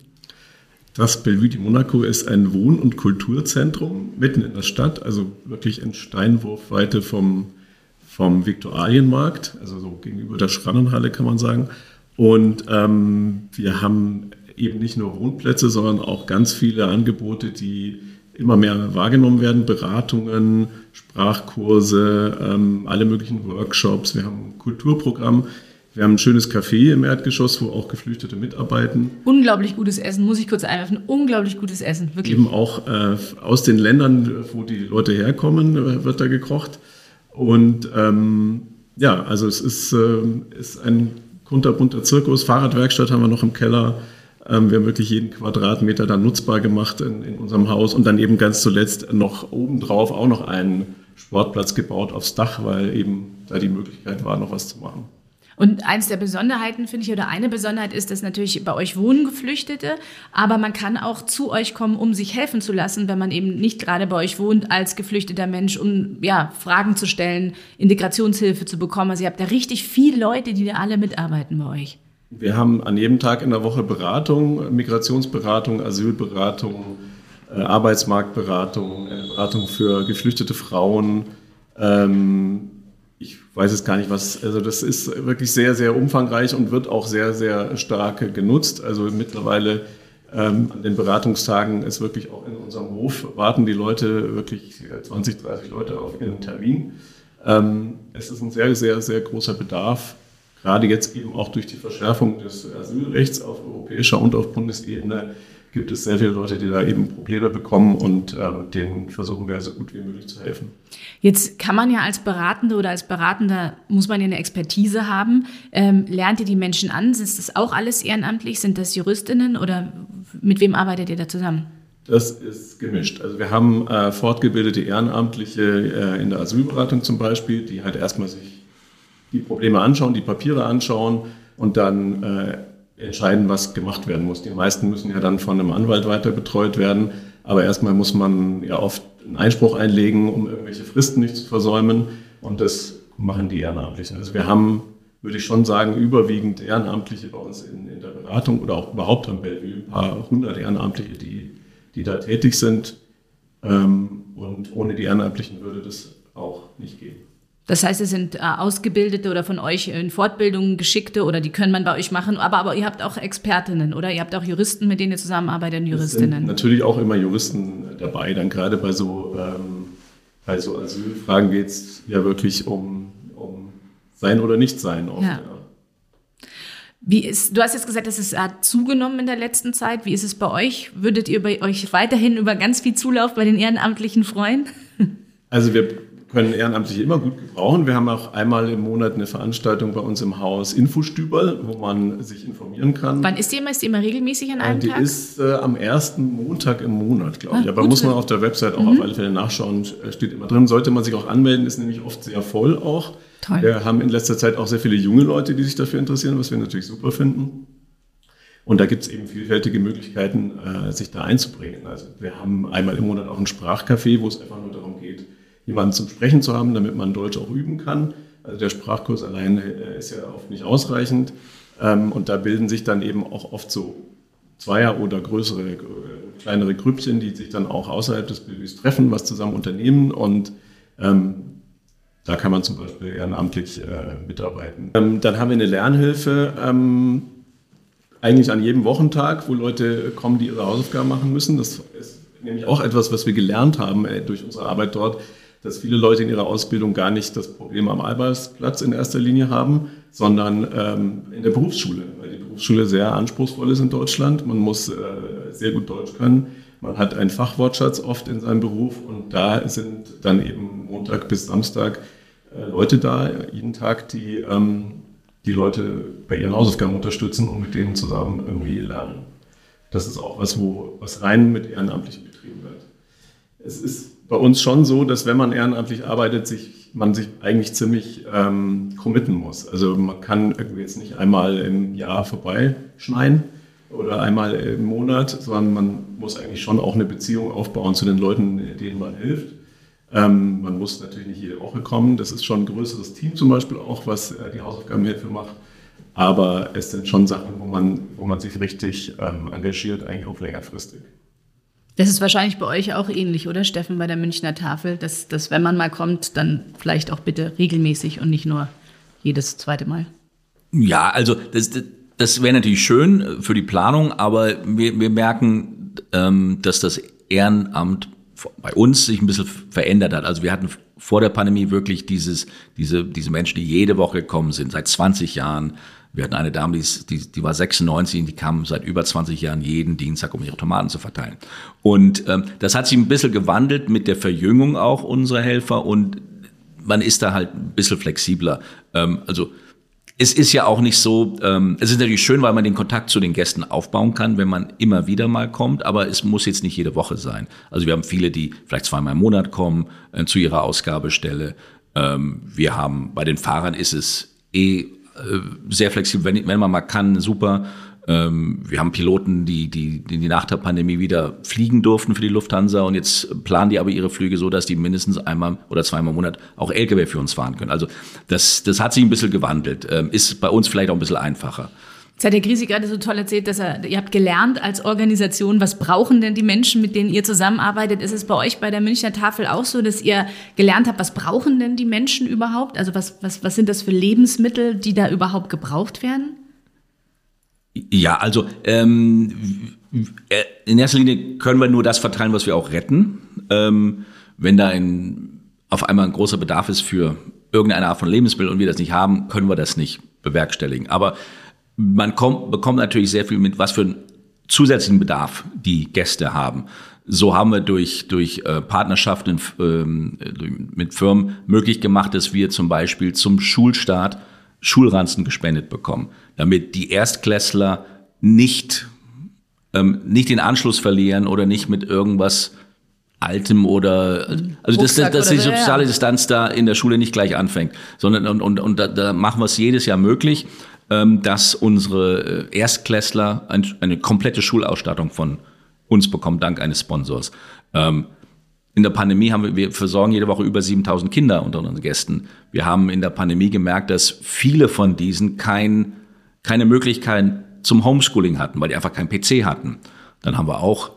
Das Bellevue di Monaco ist ein Wohn- und Kulturzentrum mitten in der Stadt, also wirklich in Steinwurfweite vom, vom Viktualienmarkt, also so gegenüber der Schrannenhalle kann man sagen. Und ähm, wir haben eben nicht nur Wohnplätze, sondern auch ganz viele Angebote, die immer mehr wahrgenommen werden. Beratungen, Sprachkurse, ähm, alle möglichen Workshops. Wir haben ein Kulturprogramm. Wir haben ein schönes Café im Erdgeschoss, wo auch Geflüchtete mitarbeiten. Unglaublich gutes Essen, muss ich kurz einwerfen. Unglaublich gutes Essen, wirklich. Eben auch äh, aus den Ländern, wo die Leute herkommen, äh, wird da gekocht. Und ähm, ja, also es ist, äh, ist ein kunterbunter Zirkus. Fahrradwerkstatt haben wir noch im Keller. Wir haben wirklich jeden Quadratmeter dann nutzbar gemacht in, in unserem Haus und dann eben ganz zuletzt noch obendrauf auch noch einen Sportplatz gebaut aufs Dach, weil eben da die Möglichkeit war, noch was zu machen. Und eins der Besonderheiten, finde ich, oder eine Besonderheit ist, dass natürlich bei euch wohnen Geflüchtete, aber man kann auch zu euch kommen, um sich helfen zu lassen, wenn man eben nicht gerade bei euch wohnt als geflüchteter Mensch, um ja, Fragen zu stellen, Integrationshilfe zu bekommen. Also ihr habt da richtig viele Leute, die da alle mitarbeiten bei euch. Wir haben an jedem Tag in der Woche Beratung, Migrationsberatung, Asylberatung, äh, Arbeitsmarktberatung, äh, Beratung für geflüchtete Frauen. Ähm, ich weiß es gar nicht, was, also das ist wirklich sehr, sehr umfangreich und wird auch sehr, sehr stark genutzt. Also mittlerweile ähm, an den Beratungstagen ist wirklich auch in unserem Hof warten die Leute wirklich zwanzig, dreißig Leute auf ihren Termin. Ähm, es ist ein sehr, sehr, sehr großer Bedarf. Gerade jetzt eben auch durch die Verschärfung des Asylrechts auf europäischer und auf Bundesebene gibt es sehr viele Leute, die da eben Probleme bekommen und äh, denen versuchen wir so gut wie möglich zu helfen. Jetzt kann man ja als Beratende oder als Beratender, muss man ja eine Expertise haben. Ähm, lernt ihr die Menschen an? Ist das auch alles ehrenamtlich? Sind das Juristinnen oder mit wem arbeitet ihr da zusammen? Das ist gemischt. Also wir haben äh, fortgebildete Ehrenamtliche äh, in der Asylberatung zum Beispiel, die halt erstmal sich die Probleme anschauen, die Papiere anschauen und dann äh, entscheiden, was gemacht werden muss. Die meisten müssen ja dann von einem Anwalt weiter betreut werden. Aber erstmal muss man ja oft einen Einspruch einlegen, um irgendwelche Fristen nicht zu versäumen. Und das machen die Ehrenamtlichen. Also wir haben, würde ich schon sagen, überwiegend Ehrenamtliche bei uns in, in der Beratung oder auch überhaupt am Bellevue. Ein paar hundert Ehrenamtliche, die, die da tätig sind. Und ohne die Ehrenamtlichen würde das auch nicht gehen. Das heißt, es sind äh, Ausgebildete oder von euch in Fortbildungen Geschickte oder die können man bei euch machen, aber, aber ihr habt auch Expertinnen, oder? Ihr habt auch Juristen, mit denen ihr zusammenarbeitet, und Juristinnen. Es sind natürlich auch immer Juristen dabei, dann gerade bei so, ähm, bei so Asylfragen geht es ja wirklich um, um Sein oder Nicht-Sein oft. Ja. Ja. Wie ist, du hast jetzt gesagt, dass es hat zugenommen in der letzten Zeit. Wie ist es bei euch? Würdet ihr bei euch weiterhin über ganz viel Zulauf bei den Ehrenamtlichen freuen? Also wir können Ehrenamtliche immer gut gebrauchen. Wir haben auch einmal im Monat eine Veranstaltung bei uns im Haus, Infostüberl, wo man sich informieren kann. Wann ist die immer? Ist die immer regelmäßig an einem die Tag? Die ist äh, am ersten Montag im Monat, glaube ich. Ah, Aber muss man auf der Website auch mhm. auf alle Fälle nachschauen, steht immer drin. Sollte man sich auch anmelden, ist nämlich oft sehr voll auch. Toll. Wir haben in letzter Zeit auch sehr viele junge Leute, die sich dafür interessieren, was wir natürlich super finden. Und da gibt es eben vielfältige Möglichkeiten, äh, sich da einzubringen. Also wir haben einmal im Monat auch ein Sprachcafé, wo es einfach nur darum geht, jemanden zum Sprechen zu haben, damit man Deutsch auch üben kann. Also der Sprachkurs alleine ist ja oft nicht ausreichend. Und da bilden sich dann eben auch oft so Zweier- oder größere, kleinere Grüppchen, die sich dann auch außerhalb des Bellevus treffen, was zusammen unternehmen. Und ähm, da kann man zum Beispiel ehrenamtlich äh, mitarbeiten. Ähm, dann haben wir eine Lernhilfe, ähm, eigentlich an jedem Wochentag, wo Leute kommen, die ihre Hausaufgaben machen müssen. Das ist nämlich auch etwas, was wir gelernt haben äh, durch unsere Arbeit dort, dass viele Leute in ihrer Ausbildung gar nicht das Problem am Arbeitsplatz in erster Linie haben, sondern ähm, in der Berufsschule, weil die Berufsschule sehr anspruchsvoll ist in Deutschland. Man muss äh, sehr gut Deutsch können. Man hat einen Fachwortschatz oft in seinem Beruf und da sind dann eben Montag bis Samstag äh, Leute da, jeden Tag, die ähm, die Leute bei ihren Hausaufgaben unterstützen und mit denen zusammen irgendwie lernen. Das ist auch was, wo was rein mit Ehrenamtlichen betrieben wird. Es ist bei uns schon so, dass wenn man ehrenamtlich arbeitet, sich, man sich eigentlich ziemlich ähm, committen muss. Also man kann irgendwie jetzt nicht einmal im Jahr vorbeischneien oder einmal im Monat, sondern man muss eigentlich schon auch eine Beziehung aufbauen zu den Leuten, denen man hilft. Ähm, man muss natürlich nicht jede Woche kommen. Das ist schon ein größeres Team zum Beispiel auch, was äh, die Hausaufgabenhilfe macht. Aber es sind schon Sachen, wo man, wo man sich richtig ähm, engagiert, eigentlich auch längerfristig. Das ist wahrscheinlich bei euch auch ähnlich, oder Steffen, bei der Münchner Tafel, dass, dass wenn man mal kommt, dann vielleicht auch bitte regelmäßig und nicht nur jedes zweite Mal. Ja, also das, das wäre natürlich schön für die Planung, aber wir, wir merken, ähm, dass das Ehrenamt bei uns sich ein bisschen verändert hat. Also wir hatten vor der Pandemie wirklich dieses, diese, diese Menschen, die jede Woche gekommen sind, seit zwanzig Jahren. Wir hatten eine Dame, die, die, die war sechsundneunzig, die kam seit über zwanzig Jahren jeden Dienstag, um ihre Tomaten zu verteilen. Und ähm, das hat sich ein bisschen gewandelt mit der Verjüngung auch unserer Helfer und man ist da halt ein bisschen flexibler. Ähm, also es ist ja auch nicht so, ähm, es ist natürlich schön, weil man den Kontakt zu den Gästen aufbauen kann, wenn man immer wieder mal kommt, aber es muss jetzt nicht jede Woche sein. Also wir haben viele, die vielleicht zweimal im Monat kommen äh, zu ihrer Ausgabestelle. Ähm, wir haben, bei den Fahrern ist es eh sehr flexibel, wenn, wenn man mal kann, super. Ähm, wir haben Piloten, die, die, die nach der Pandemie wieder fliegen durften für die Lufthansa und jetzt planen die aber ihre Flüge so, dass die mindestens einmal oder zweimal im Monat auch L K W für uns fahren können. Also das, das hat sich ein bisschen gewandelt. Ähm, ist bei uns vielleicht auch ein bisschen einfacher. Jetzt hat der Grisi gerade so toll erzählt, dass er, ihr habt gelernt als Organisation, was brauchen denn die Menschen, mit denen ihr zusammenarbeitet? Ist es bei euch bei der Münchner Tafel auch so, dass ihr gelernt habt, was brauchen denn die Menschen überhaupt? Also was, was, was sind das für Lebensmittel, die da überhaupt gebraucht werden? Ja, also ähm, in erster Linie können wir nur das verteilen, was wir auch retten. Ähm, wenn da ein, auf einmal ein großer Bedarf ist für irgendeine Art von Lebensmittel und wir das nicht haben, können wir das nicht bewerkstelligen. Aber man kommt, bekommt natürlich sehr viel mit, was für einen zusätzlichen Bedarf die Gäste haben. So haben wir durch, durch äh, Partnerschaften ähm, mit Firmen möglich gemacht, dass wir zum Beispiel zum Schulstart Schulranzen gespendet bekommen, damit die Erstklässler nicht, ähm, nicht den Anschluss verlieren oder nicht mit irgendwas Altem oder, also dass, dass, dass die soziale Distanz da in der Schule nicht gleich anfängt, sondern und, und, und da, da machen wir es jedes Jahr möglich, dass unsere Erstklässler eine komplette Schulausstattung von uns bekommen dank eines Sponsors. Ähm, in der Pandemie haben wir, wir versorgen jede Woche über siebentausend Kinder unter unseren Gästen. Wir haben in der Pandemie gemerkt, dass viele von diesen kein, keine Möglichkeit zum Homeschooling hatten, weil die einfach keinen P C hatten. Dann haben wir auch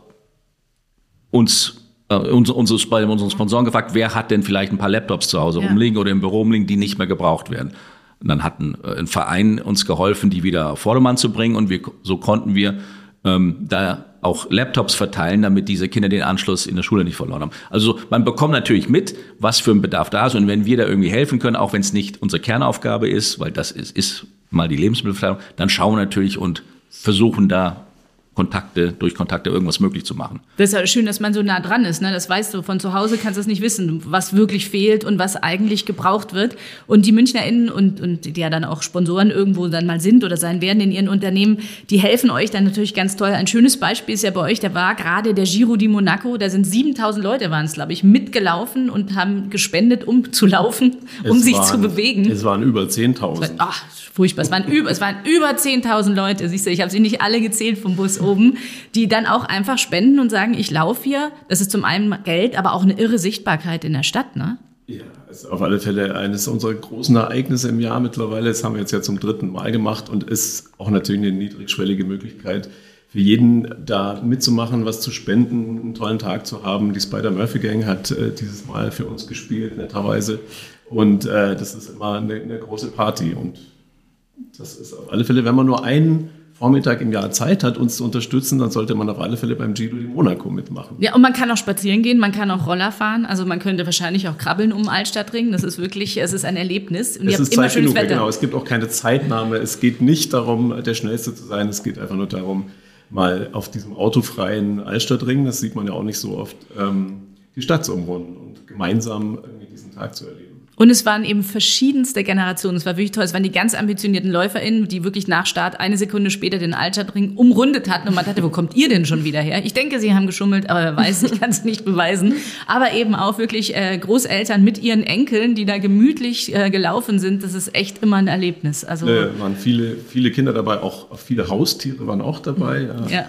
uns äh, unsere, unsere, bei unseren Sponsoren gefragt, wer hat denn vielleicht ein paar Laptops zu Hause ja. rumliegen oder im Büro rumliegen, die nicht mehr gebraucht werden. Und dann hat ein, ein Verein uns geholfen, die wieder auf Vordermann zu bringen und wir, so konnten wir ähm, da auch Laptops verteilen, damit diese Kinder den Anschluss in der Schule nicht verloren haben. Also man bekommt natürlich mit, was für ein Bedarf da ist und wenn wir da irgendwie helfen können, auch wenn es nicht unsere Kernaufgabe ist, weil das ist, ist mal die Lebensmittelverteilung, dann schauen wir natürlich und versuchen da Kontakte, durch Kontakte irgendwas möglich zu machen. Das ist ja schön, dass man so nah dran ist, ne? Das weißt du, von zu Hause kannst du es nicht wissen, was wirklich fehlt und was eigentlich gebraucht wird. Und die MünchnerInnen und, und die ja dann auch Sponsoren irgendwo dann mal sind oder sein werden in ihren Unternehmen, die helfen euch dann natürlich ganz toll. Ein schönes Beispiel ist ja bei euch, da war gerade der Giro di Monaco, da sind siebentausend Leute waren es, glaube ich, mitgelaufen und haben gespendet, um zu laufen, um es sich waren, zu bewegen. Es waren über zehntausend. Ach, furchtbar, es waren über, es waren über zehntausend Leute, siehst du, ich habe sie nicht alle gezählt vom Bus oben, die dann auch einfach spenden und sagen, ich laufe hier. Das ist zum einen Geld, aber auch eine irre Sichtbarkeit in der Stadt, ne? Ja, ist auf alle Fälle eines unserer großen Ereignisse im Jahr mittlerweile. Das haben wir jetzt ja zum dritten Mal gemacht und ist auch natürlich eine niedrigschwellige Möglichkeit für jeden da mitzumachen, was zu spenden, einen tollen Tag zu haben. Die Spider-Murphy-Gang hat äh, dieses Mal für uns gespielt, netterweise. Und äh, das ist immer eine, eine große Party. Und das ist auf alle Fälle, wenn man nur einen Vormittag im Jahr Zeit hat, uns zu unterstützen, dann sollte man auf alle Fälle beim Giro di Monaco mitmachen. Ja, und man kann auch spazieren gehen, man kann auch Roller fahren, also man könnte wahrscheinlich auch krabbeln um Altstadtring, das ist wirklich, es ist ein Erlebnis. Und es ihr ist habt immer Zeit schönes genug, Wetter. Genau, es gibt auch keine Zeitnahme, es geht nicht darum, der Schnellste zu sein, es geht einfach nur darum, mal auf diesem autofreien Altstadtring, das sieht man ja auch nicht so oft, die Stadt zu umrunden und gemeinsam irgendwie diesen Tag zu erleben. Und es waren eben verschiedenste Generationen. Es war wirklich toll. Es waren die ganz ambitionierten LäuferInnen, die wirklich nach Start eine Sekunde später den Altstadtring umrundet hatten. Und man dachte, wo kommt ihr denn schon wieder her? Ich denke, sie haben geschummelt, aber wer weiß, ich kann es nicht beweisen. Aber eben auch wirklich äh, Großeltern mit ihren Enkeln, die da gemütlich äh, gelaufen sind. Das ist echt immer ein Erlebnis. Also äh, waren viele, viele Kinder dabei, auch viele Haustiere waren auch dabei. Ja.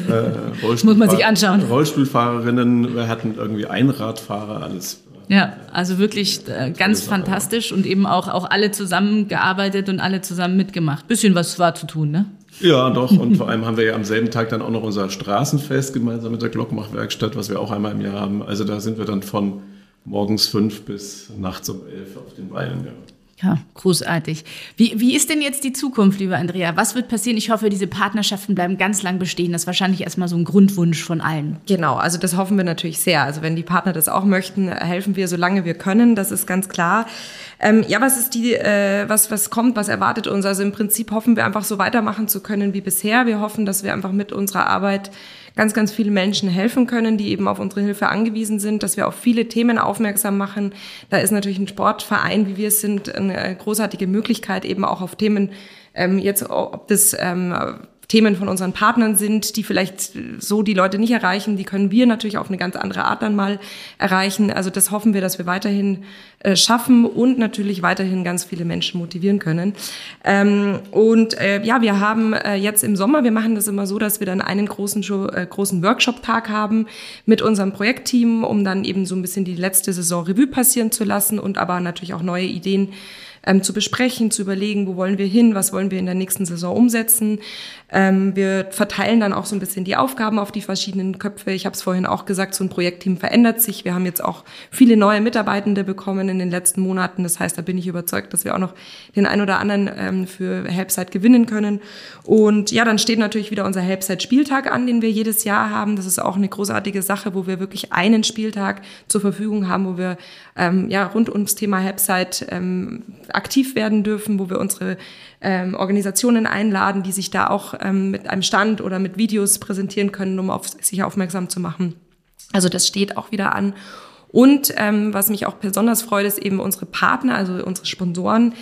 Äh, das muss man sich anschauen. Rollstuhlfahrerinnen, wir hatten irgendwie Einradfahrer, alles. Ja, also wirklich äh, ganz fantastisch und eben auch, auch alle zusammengearbeitet und alle zusammen mitgemacht. Bisschen was war zu tun, ne? Ja, doch. Und vor allem haben wir ja am selben Tag dann auch noch unser Straßenfest gemeinsam mit der Glockenmachwerkstatt, was wir auch einmal im Jahr haben. Also da sind wir dann von morgens fünf bis nachts um elf auf den Beinen, ja. Ja, großartig. Wie, wie ist denn jetzt die Zukunft, liebe Andrea? Was wird passieren? Ich hoffe, diese Partnerschaften bleiben ganz lang bestehen. Das ist wahrscheinlich erstmal so ein Grundwunsch von allen. Genau, also das hoffen wir natürlich sehr. Also wenn die Partner das auch möchten, helfen wir, solange wir können. Das ist ganz klar. Ähm, ja, was ist die, äh, was, was kommt, was erwartet uns? Also im Prinzip hoffen wir einfach so weitermachen zu können wie bisher. Wir hoffen, dass wir einfach mit unserer Arbeit ganz, ganz viele Menschen helfen können, die eben auf unsere Hilfe angewiesen sind, dass wir auf viele Themen aufmerksam machen. Da ist natürlich ein Sportverein, wie wir es sind, eine großartige Möglichkeit, eben auch auf Themen, ähm, jetzt ob das ähm, Themen von unseren Partnern sind, die vielleicht so die Leute nicht erreichen, die können wir natürlich auf eine ganz andere Art dann mal erreichen. Also das hoffen wir, dass wir weiterhin äh, schaffen und natürlich weiterhin ganz viele Menschen motivieren können. Ähm, und äh, ja, wir haben äh, jetzt im Sommer, wir machen das immer so, dass wir dann einen großen, äh, großen Workshop-Tag haben mit unserem Projektteam, um dann eben so ein bisschen die letzte Saison Revue passieren zu lassen und aber natürlich auch neue Ideen Ähm, zu besprechen, zu überlegen, wo wollen wir hin, was wollen wir in der nächsten Saison umsetzen. Ähm, wir verteilen dann auch so ein bisschen die Aufgaben auf die verschiedenen Köpfe. Ich habe es vorhin auch gesagt, so ein Projektteam verändert sich. Wir haben jetzt auch viele neue Mitarbeitende bekommen in den letzten Monaten. Das heißt, da bin ich überzeugt, dass wir auch noch den ein oder anderen ähm, für Helpside gewinnen können. Und ja, dann steht natürlich wieder unser Helpside-Spieltag an, den wir jedes Jahr haben. Das ist auch eine großartige Sache, wo wir wirklich einen Spieltag zur Verfügung haben, wo wir ähm, ja rund ums Thema Helpside ähm, aktiv werden dürfen, wo wir unsere ähm, Organisationen einladen, die sich da auch ähm, mit einem Stand oder mit Videos präsentieren können, um auf sich aufmerksam zu machen. Also das steht auch wieder an. Und ähm, was mich auch besonders freut, ist eben unsere Partner, also unsere Sponsoren,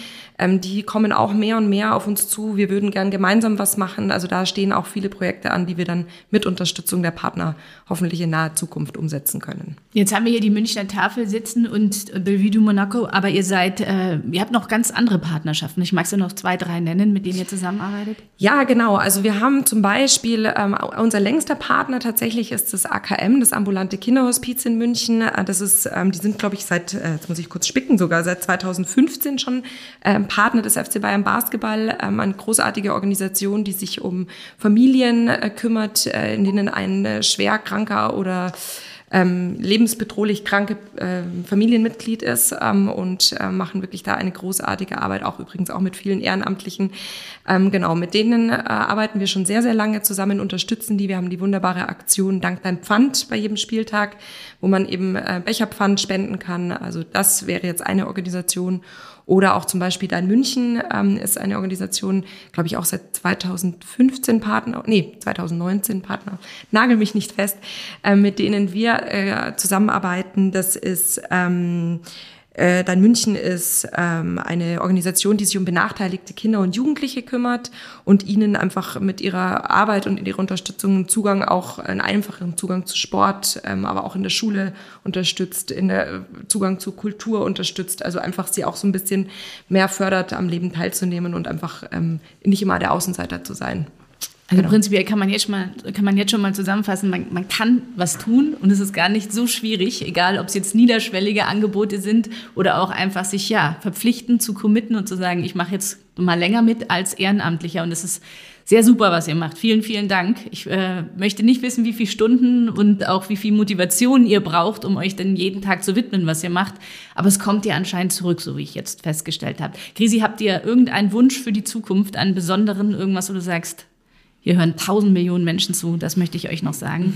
Ähm, die kommen auch mehr und mehr auf uns zu. Wir würden gern gemeinsam was machen. Also da stehen auch viele Projekte an, die wir dann mit Unterstützung der Partner hoffentlich in naher Zukunft umsetzen können. Jetzt haben wir hier die Münchner Tafel sitzen und Bellevue du Monaco, aber ihr seid, äh, ihr habt noch ganz andere Partnerschaften. Ich mag ja noch zwei, drei nennen, mit denen ihr zusammenarbeitet. Ja, genau. Also wir haben zum Beispiel, ähm, unser längster Partner tatsächlich ist das A K M, das ambulante Kinderhospiz in München. Das ist, ähm, die sind, glaube ich, seit, äh, jetzt muss ich kurz spicken, sogar seit zweitausendfünfzehn schon ähm, Partner des F C Bayern Basketball, ähm, eine großartige Organisation, die sich um Familien äh, kümmert, äh, in denen ein äh, schwer kranker oder ähm, lebensbedrohlich kranke äh, Familienmitglied ist ähm, und äh, machen wirklich da eine großartige Arbeit, auch übrigens auch mit vielen Ehrenamtlichen. Ähm, genau, mit denen äh, arbeiten wir schon sehr, sehr lange zusammen, unterstützen die. Wir haben die wunderbare Aktion Dank dein Pfand bei jedem Spieltag, wo man eben äh, Becherpfand spenden kann. Also das wäre jetzt eine Organisation. Oder auch zum Beispiel Dein München ähm, ist eine Organisation, glaube ich, auch seit zweitausendfünfzehn Partner, nee, zweitausendneunzehn Partner, nagel mich nicht fest, äh, mit denen wir äh, zusammenarbeiten. Das ist ähm, äh, Dein München ist ähm, eine Organisation, die sich um benachteiligte Kinder und Jugendliche kümmert und ihnen einfach mit ihrer Arbeit und ihrer Unterstützung einen Zugang, auch einen einfachen Zugang zu Sport, ähm, aber auch in der Schule unterstützt, in der Zugang zu Kultur unterstützt, also einfach sie auch so ein bisschen mehr fördert, am Leben teilzunehmen und einfach ähm, nicht immer der Außenseiter zu sein. Also Genau. prinzipiell kann man jetzt schon mal, kann man jetzt schon mal zusammenfassen, man, man kann was tun und es ist gar nicht so schwierig, egal ob es jetzt niederschwellige Angebote sind oder auch einfach sich ja verpflichten zu committen und zu sagen, ich mache jetzt mal länger mit als Ehrenamtlicher und es ist sehr super, was ihr macht. Vielen, vielen Dank. Ich äh, möchte nicht wissen, wie viele Stunden und auch wie viel Motivation ihr braucht, um euch denn jeden Tag zu widmen, was ihr macht. Aber es kommt ja anscheinend zurück, so wie ich jetzt festgestellt habe. Krisi, habt ihr irgendeinen Wunsch für die Zukunft, einen besonderen, irgendwas, wo du sagst, hier hören tausend Millionen Menschen zu, das möchte ich euch noch sagen.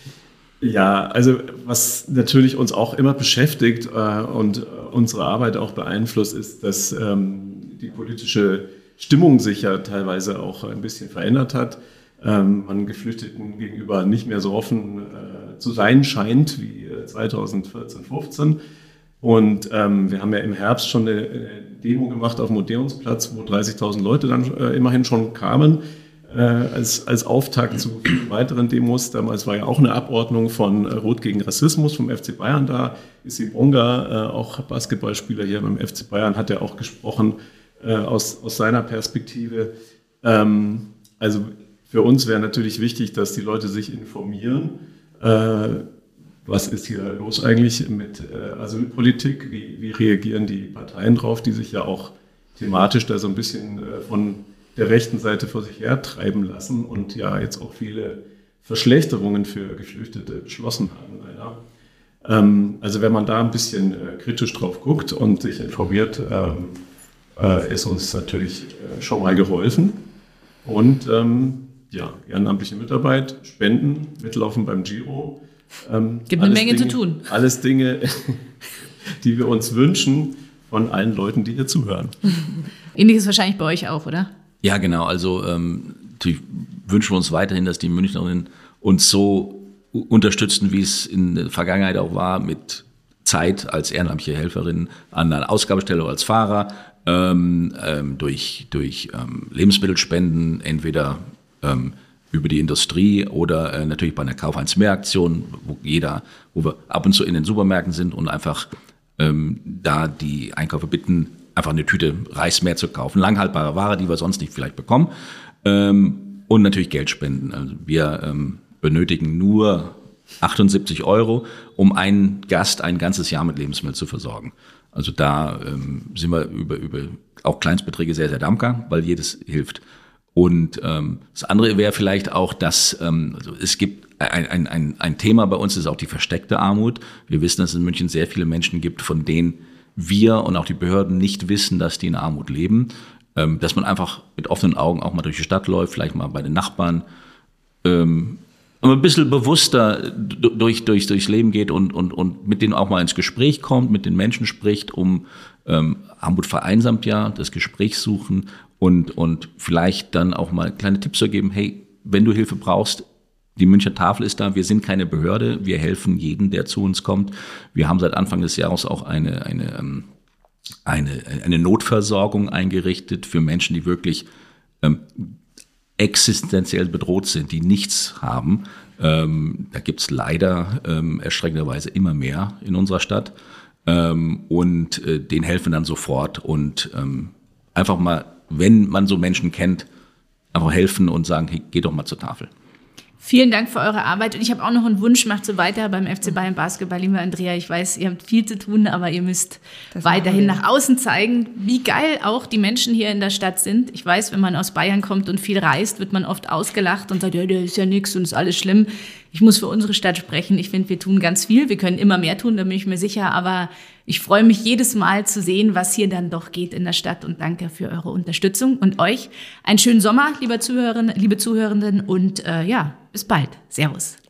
Ja, also was natürlich uns auch immer beschäftigt äh, und unsere Arbeit auch beeinflusst, ist, dass ähm, die politische Stimmung sich ja teilweise auch ein bisschen verändert hat. Ähm, man Geflüchteten gegenüber nicht mehr so offen äh, zu sein scheint wie zweitausendvierzehn, fünfzehn. Und ähm, wir haben ja im Herbst schon eine, eine Demo gemacht auf dem Odeonsplatz, wo dreißigtausend Leute dann äh, immerhin schon kamen. Als, als Auftakt zu weiteren Demos. Damals war ja auch eine Abordnung von Rot gegen Rassismus vom F C Bayern da. Issi Bonga, auch Basketballspieler hier beim F C Bayern, hat ja auch gesprochen aus, aus seiner Perspektive. Also für uns wäre natürlich wichtig, dass die Leute sich informieren. Was ist hier los eigentlich mit Asylpolitik? Wie, wie reagieren die Parteien drauf, die sich ja auch thematisch da so ein bisschen von der rechten Seite vor sich her treiben lassen und ja jetzt auch viele Verschlechterungen für Geflüchtete beschlossen haben, leider. Ähm, also wenn man da ein bisschen äh, kritisch drauf guckt und sich informiert, ähm, äh, ist uns natürlich äh, schon mal geholfen. Und ähm, ja, ehrenamtliche Mitarbeit, Spenden, mitlaufen beim Giro. Ähm, Gibt eine Menge Dinge, zu tun. Alles Dinge, die wir uns wünschen von allen Leuten, die hier zuhören. Ähnliches wahrscheinlich bei euch auch, oder? Ja, genau. Also ähm, natürlich wünschen wir uns weiterhin, dass die Münchnerinnen uns so unterstützen, wie es in der Vergangenheit auch war, mit Zeit als ehrenamtliche Helferin an einer Ausgabestelle oder als Fahrer, ähm, ähm, durch, durch ähm, Lebensmittelspenden, entweder ähm, über die Industrie oder äh, natürlich bei einer Kauf-eins-Mehr-Aktion, wo jeder, wo wir ab und zu in den Supermärkten sind und einfach ähm, da die Einkäufer bitten, einfach eine Tüte Reis mehr zu kaufen, langhaltbare Ware, die wir sonst nicht vielleicht bekommen, ähm, und natürlich Geld spenden. Also wir ähm, benötigen nur achtundsiebzig Euro, um einen Gast ein ganzes Jahr mit Lebensmitteln zu versorgen. Also da ähm, sind wir über, über auch Kleinstbeträge sehr, sehr dankbar, weil jedes hilft. Und ähm, das andere wäre vielleicht auch, dass ähm, also es gibt ein, ein, ein, ein Thema bei uns, ist auch die versteckte Armut. Wir wissen, dass es in München sehr viele Menschen gibt, von denen wir und auch die Behörden nicht wissen, dass die in Armut leben. Ähm, dass man einfach mit offenen Augen auch mal durch die Stadt läuft, vielleicht mal bei den Nachbarn, ähm, ein bisschen bewusster durch, durch, durchs Leben geht und, und, und mit denen auch mal ins Gespräch kommt, mit den Menschen spricht, um ähm, Armut vereinsamt ja, das Gespräch suchen und, und vielleicht dann auch mal kleine Tipps zu geben, hey, wenn du Hilfe brauchst, die Münchner Tafel ist da, wir sind keine Behörde, wir helfen jedem, der zu uns kommt. Wir haben seit Anfang des Jahres auch eine, eine, eine, eine Notversorgung eingerichtet für Menschen, die wirklich ähm, existenziell bedroht sind, die nichts haben. Ähm, da gibt's leider ähm, erschreckenderweise immer mehr in unserer Stadt. Ähm, und äh, denen helfen dann sofort. Und ähm, einfach mal, wenn man so Menschen kennt, einfach helfen und sagen, hey, geh doch mal zur Tafel. Vielen Dank für eure Arbeit. Und ich habe auch noch einen Wunsch, macht so weiter beim F C Bayern Basketball. Lieber Andrea, ich weiß, ihr habt viel zu tun, aber ihr müsst das weiterhin nach außen zeigen, wie geil auch die Menschen hier in der Stadt sind. Ich weiß, wenn man aus Bayern kommt und viel reist, wird man oft ausgelacht und sagt, ja, der ist ja nix und ist alles schlimm. Ich muss für unsere Stadt sprechen. Ich finde, wir tun ganz viel. Wir können immer mehr tun, da bin ich mir sicher. Aber ich freue mich jedes Mal zu sehen, was hier dann doch geht in der Stadt. Und danke für eure Unterstützung und euch einen schönen Sommer, liebe Zuhörerinnen, liebe Zuhörenden. Und äh, ja, bis bald. Servus.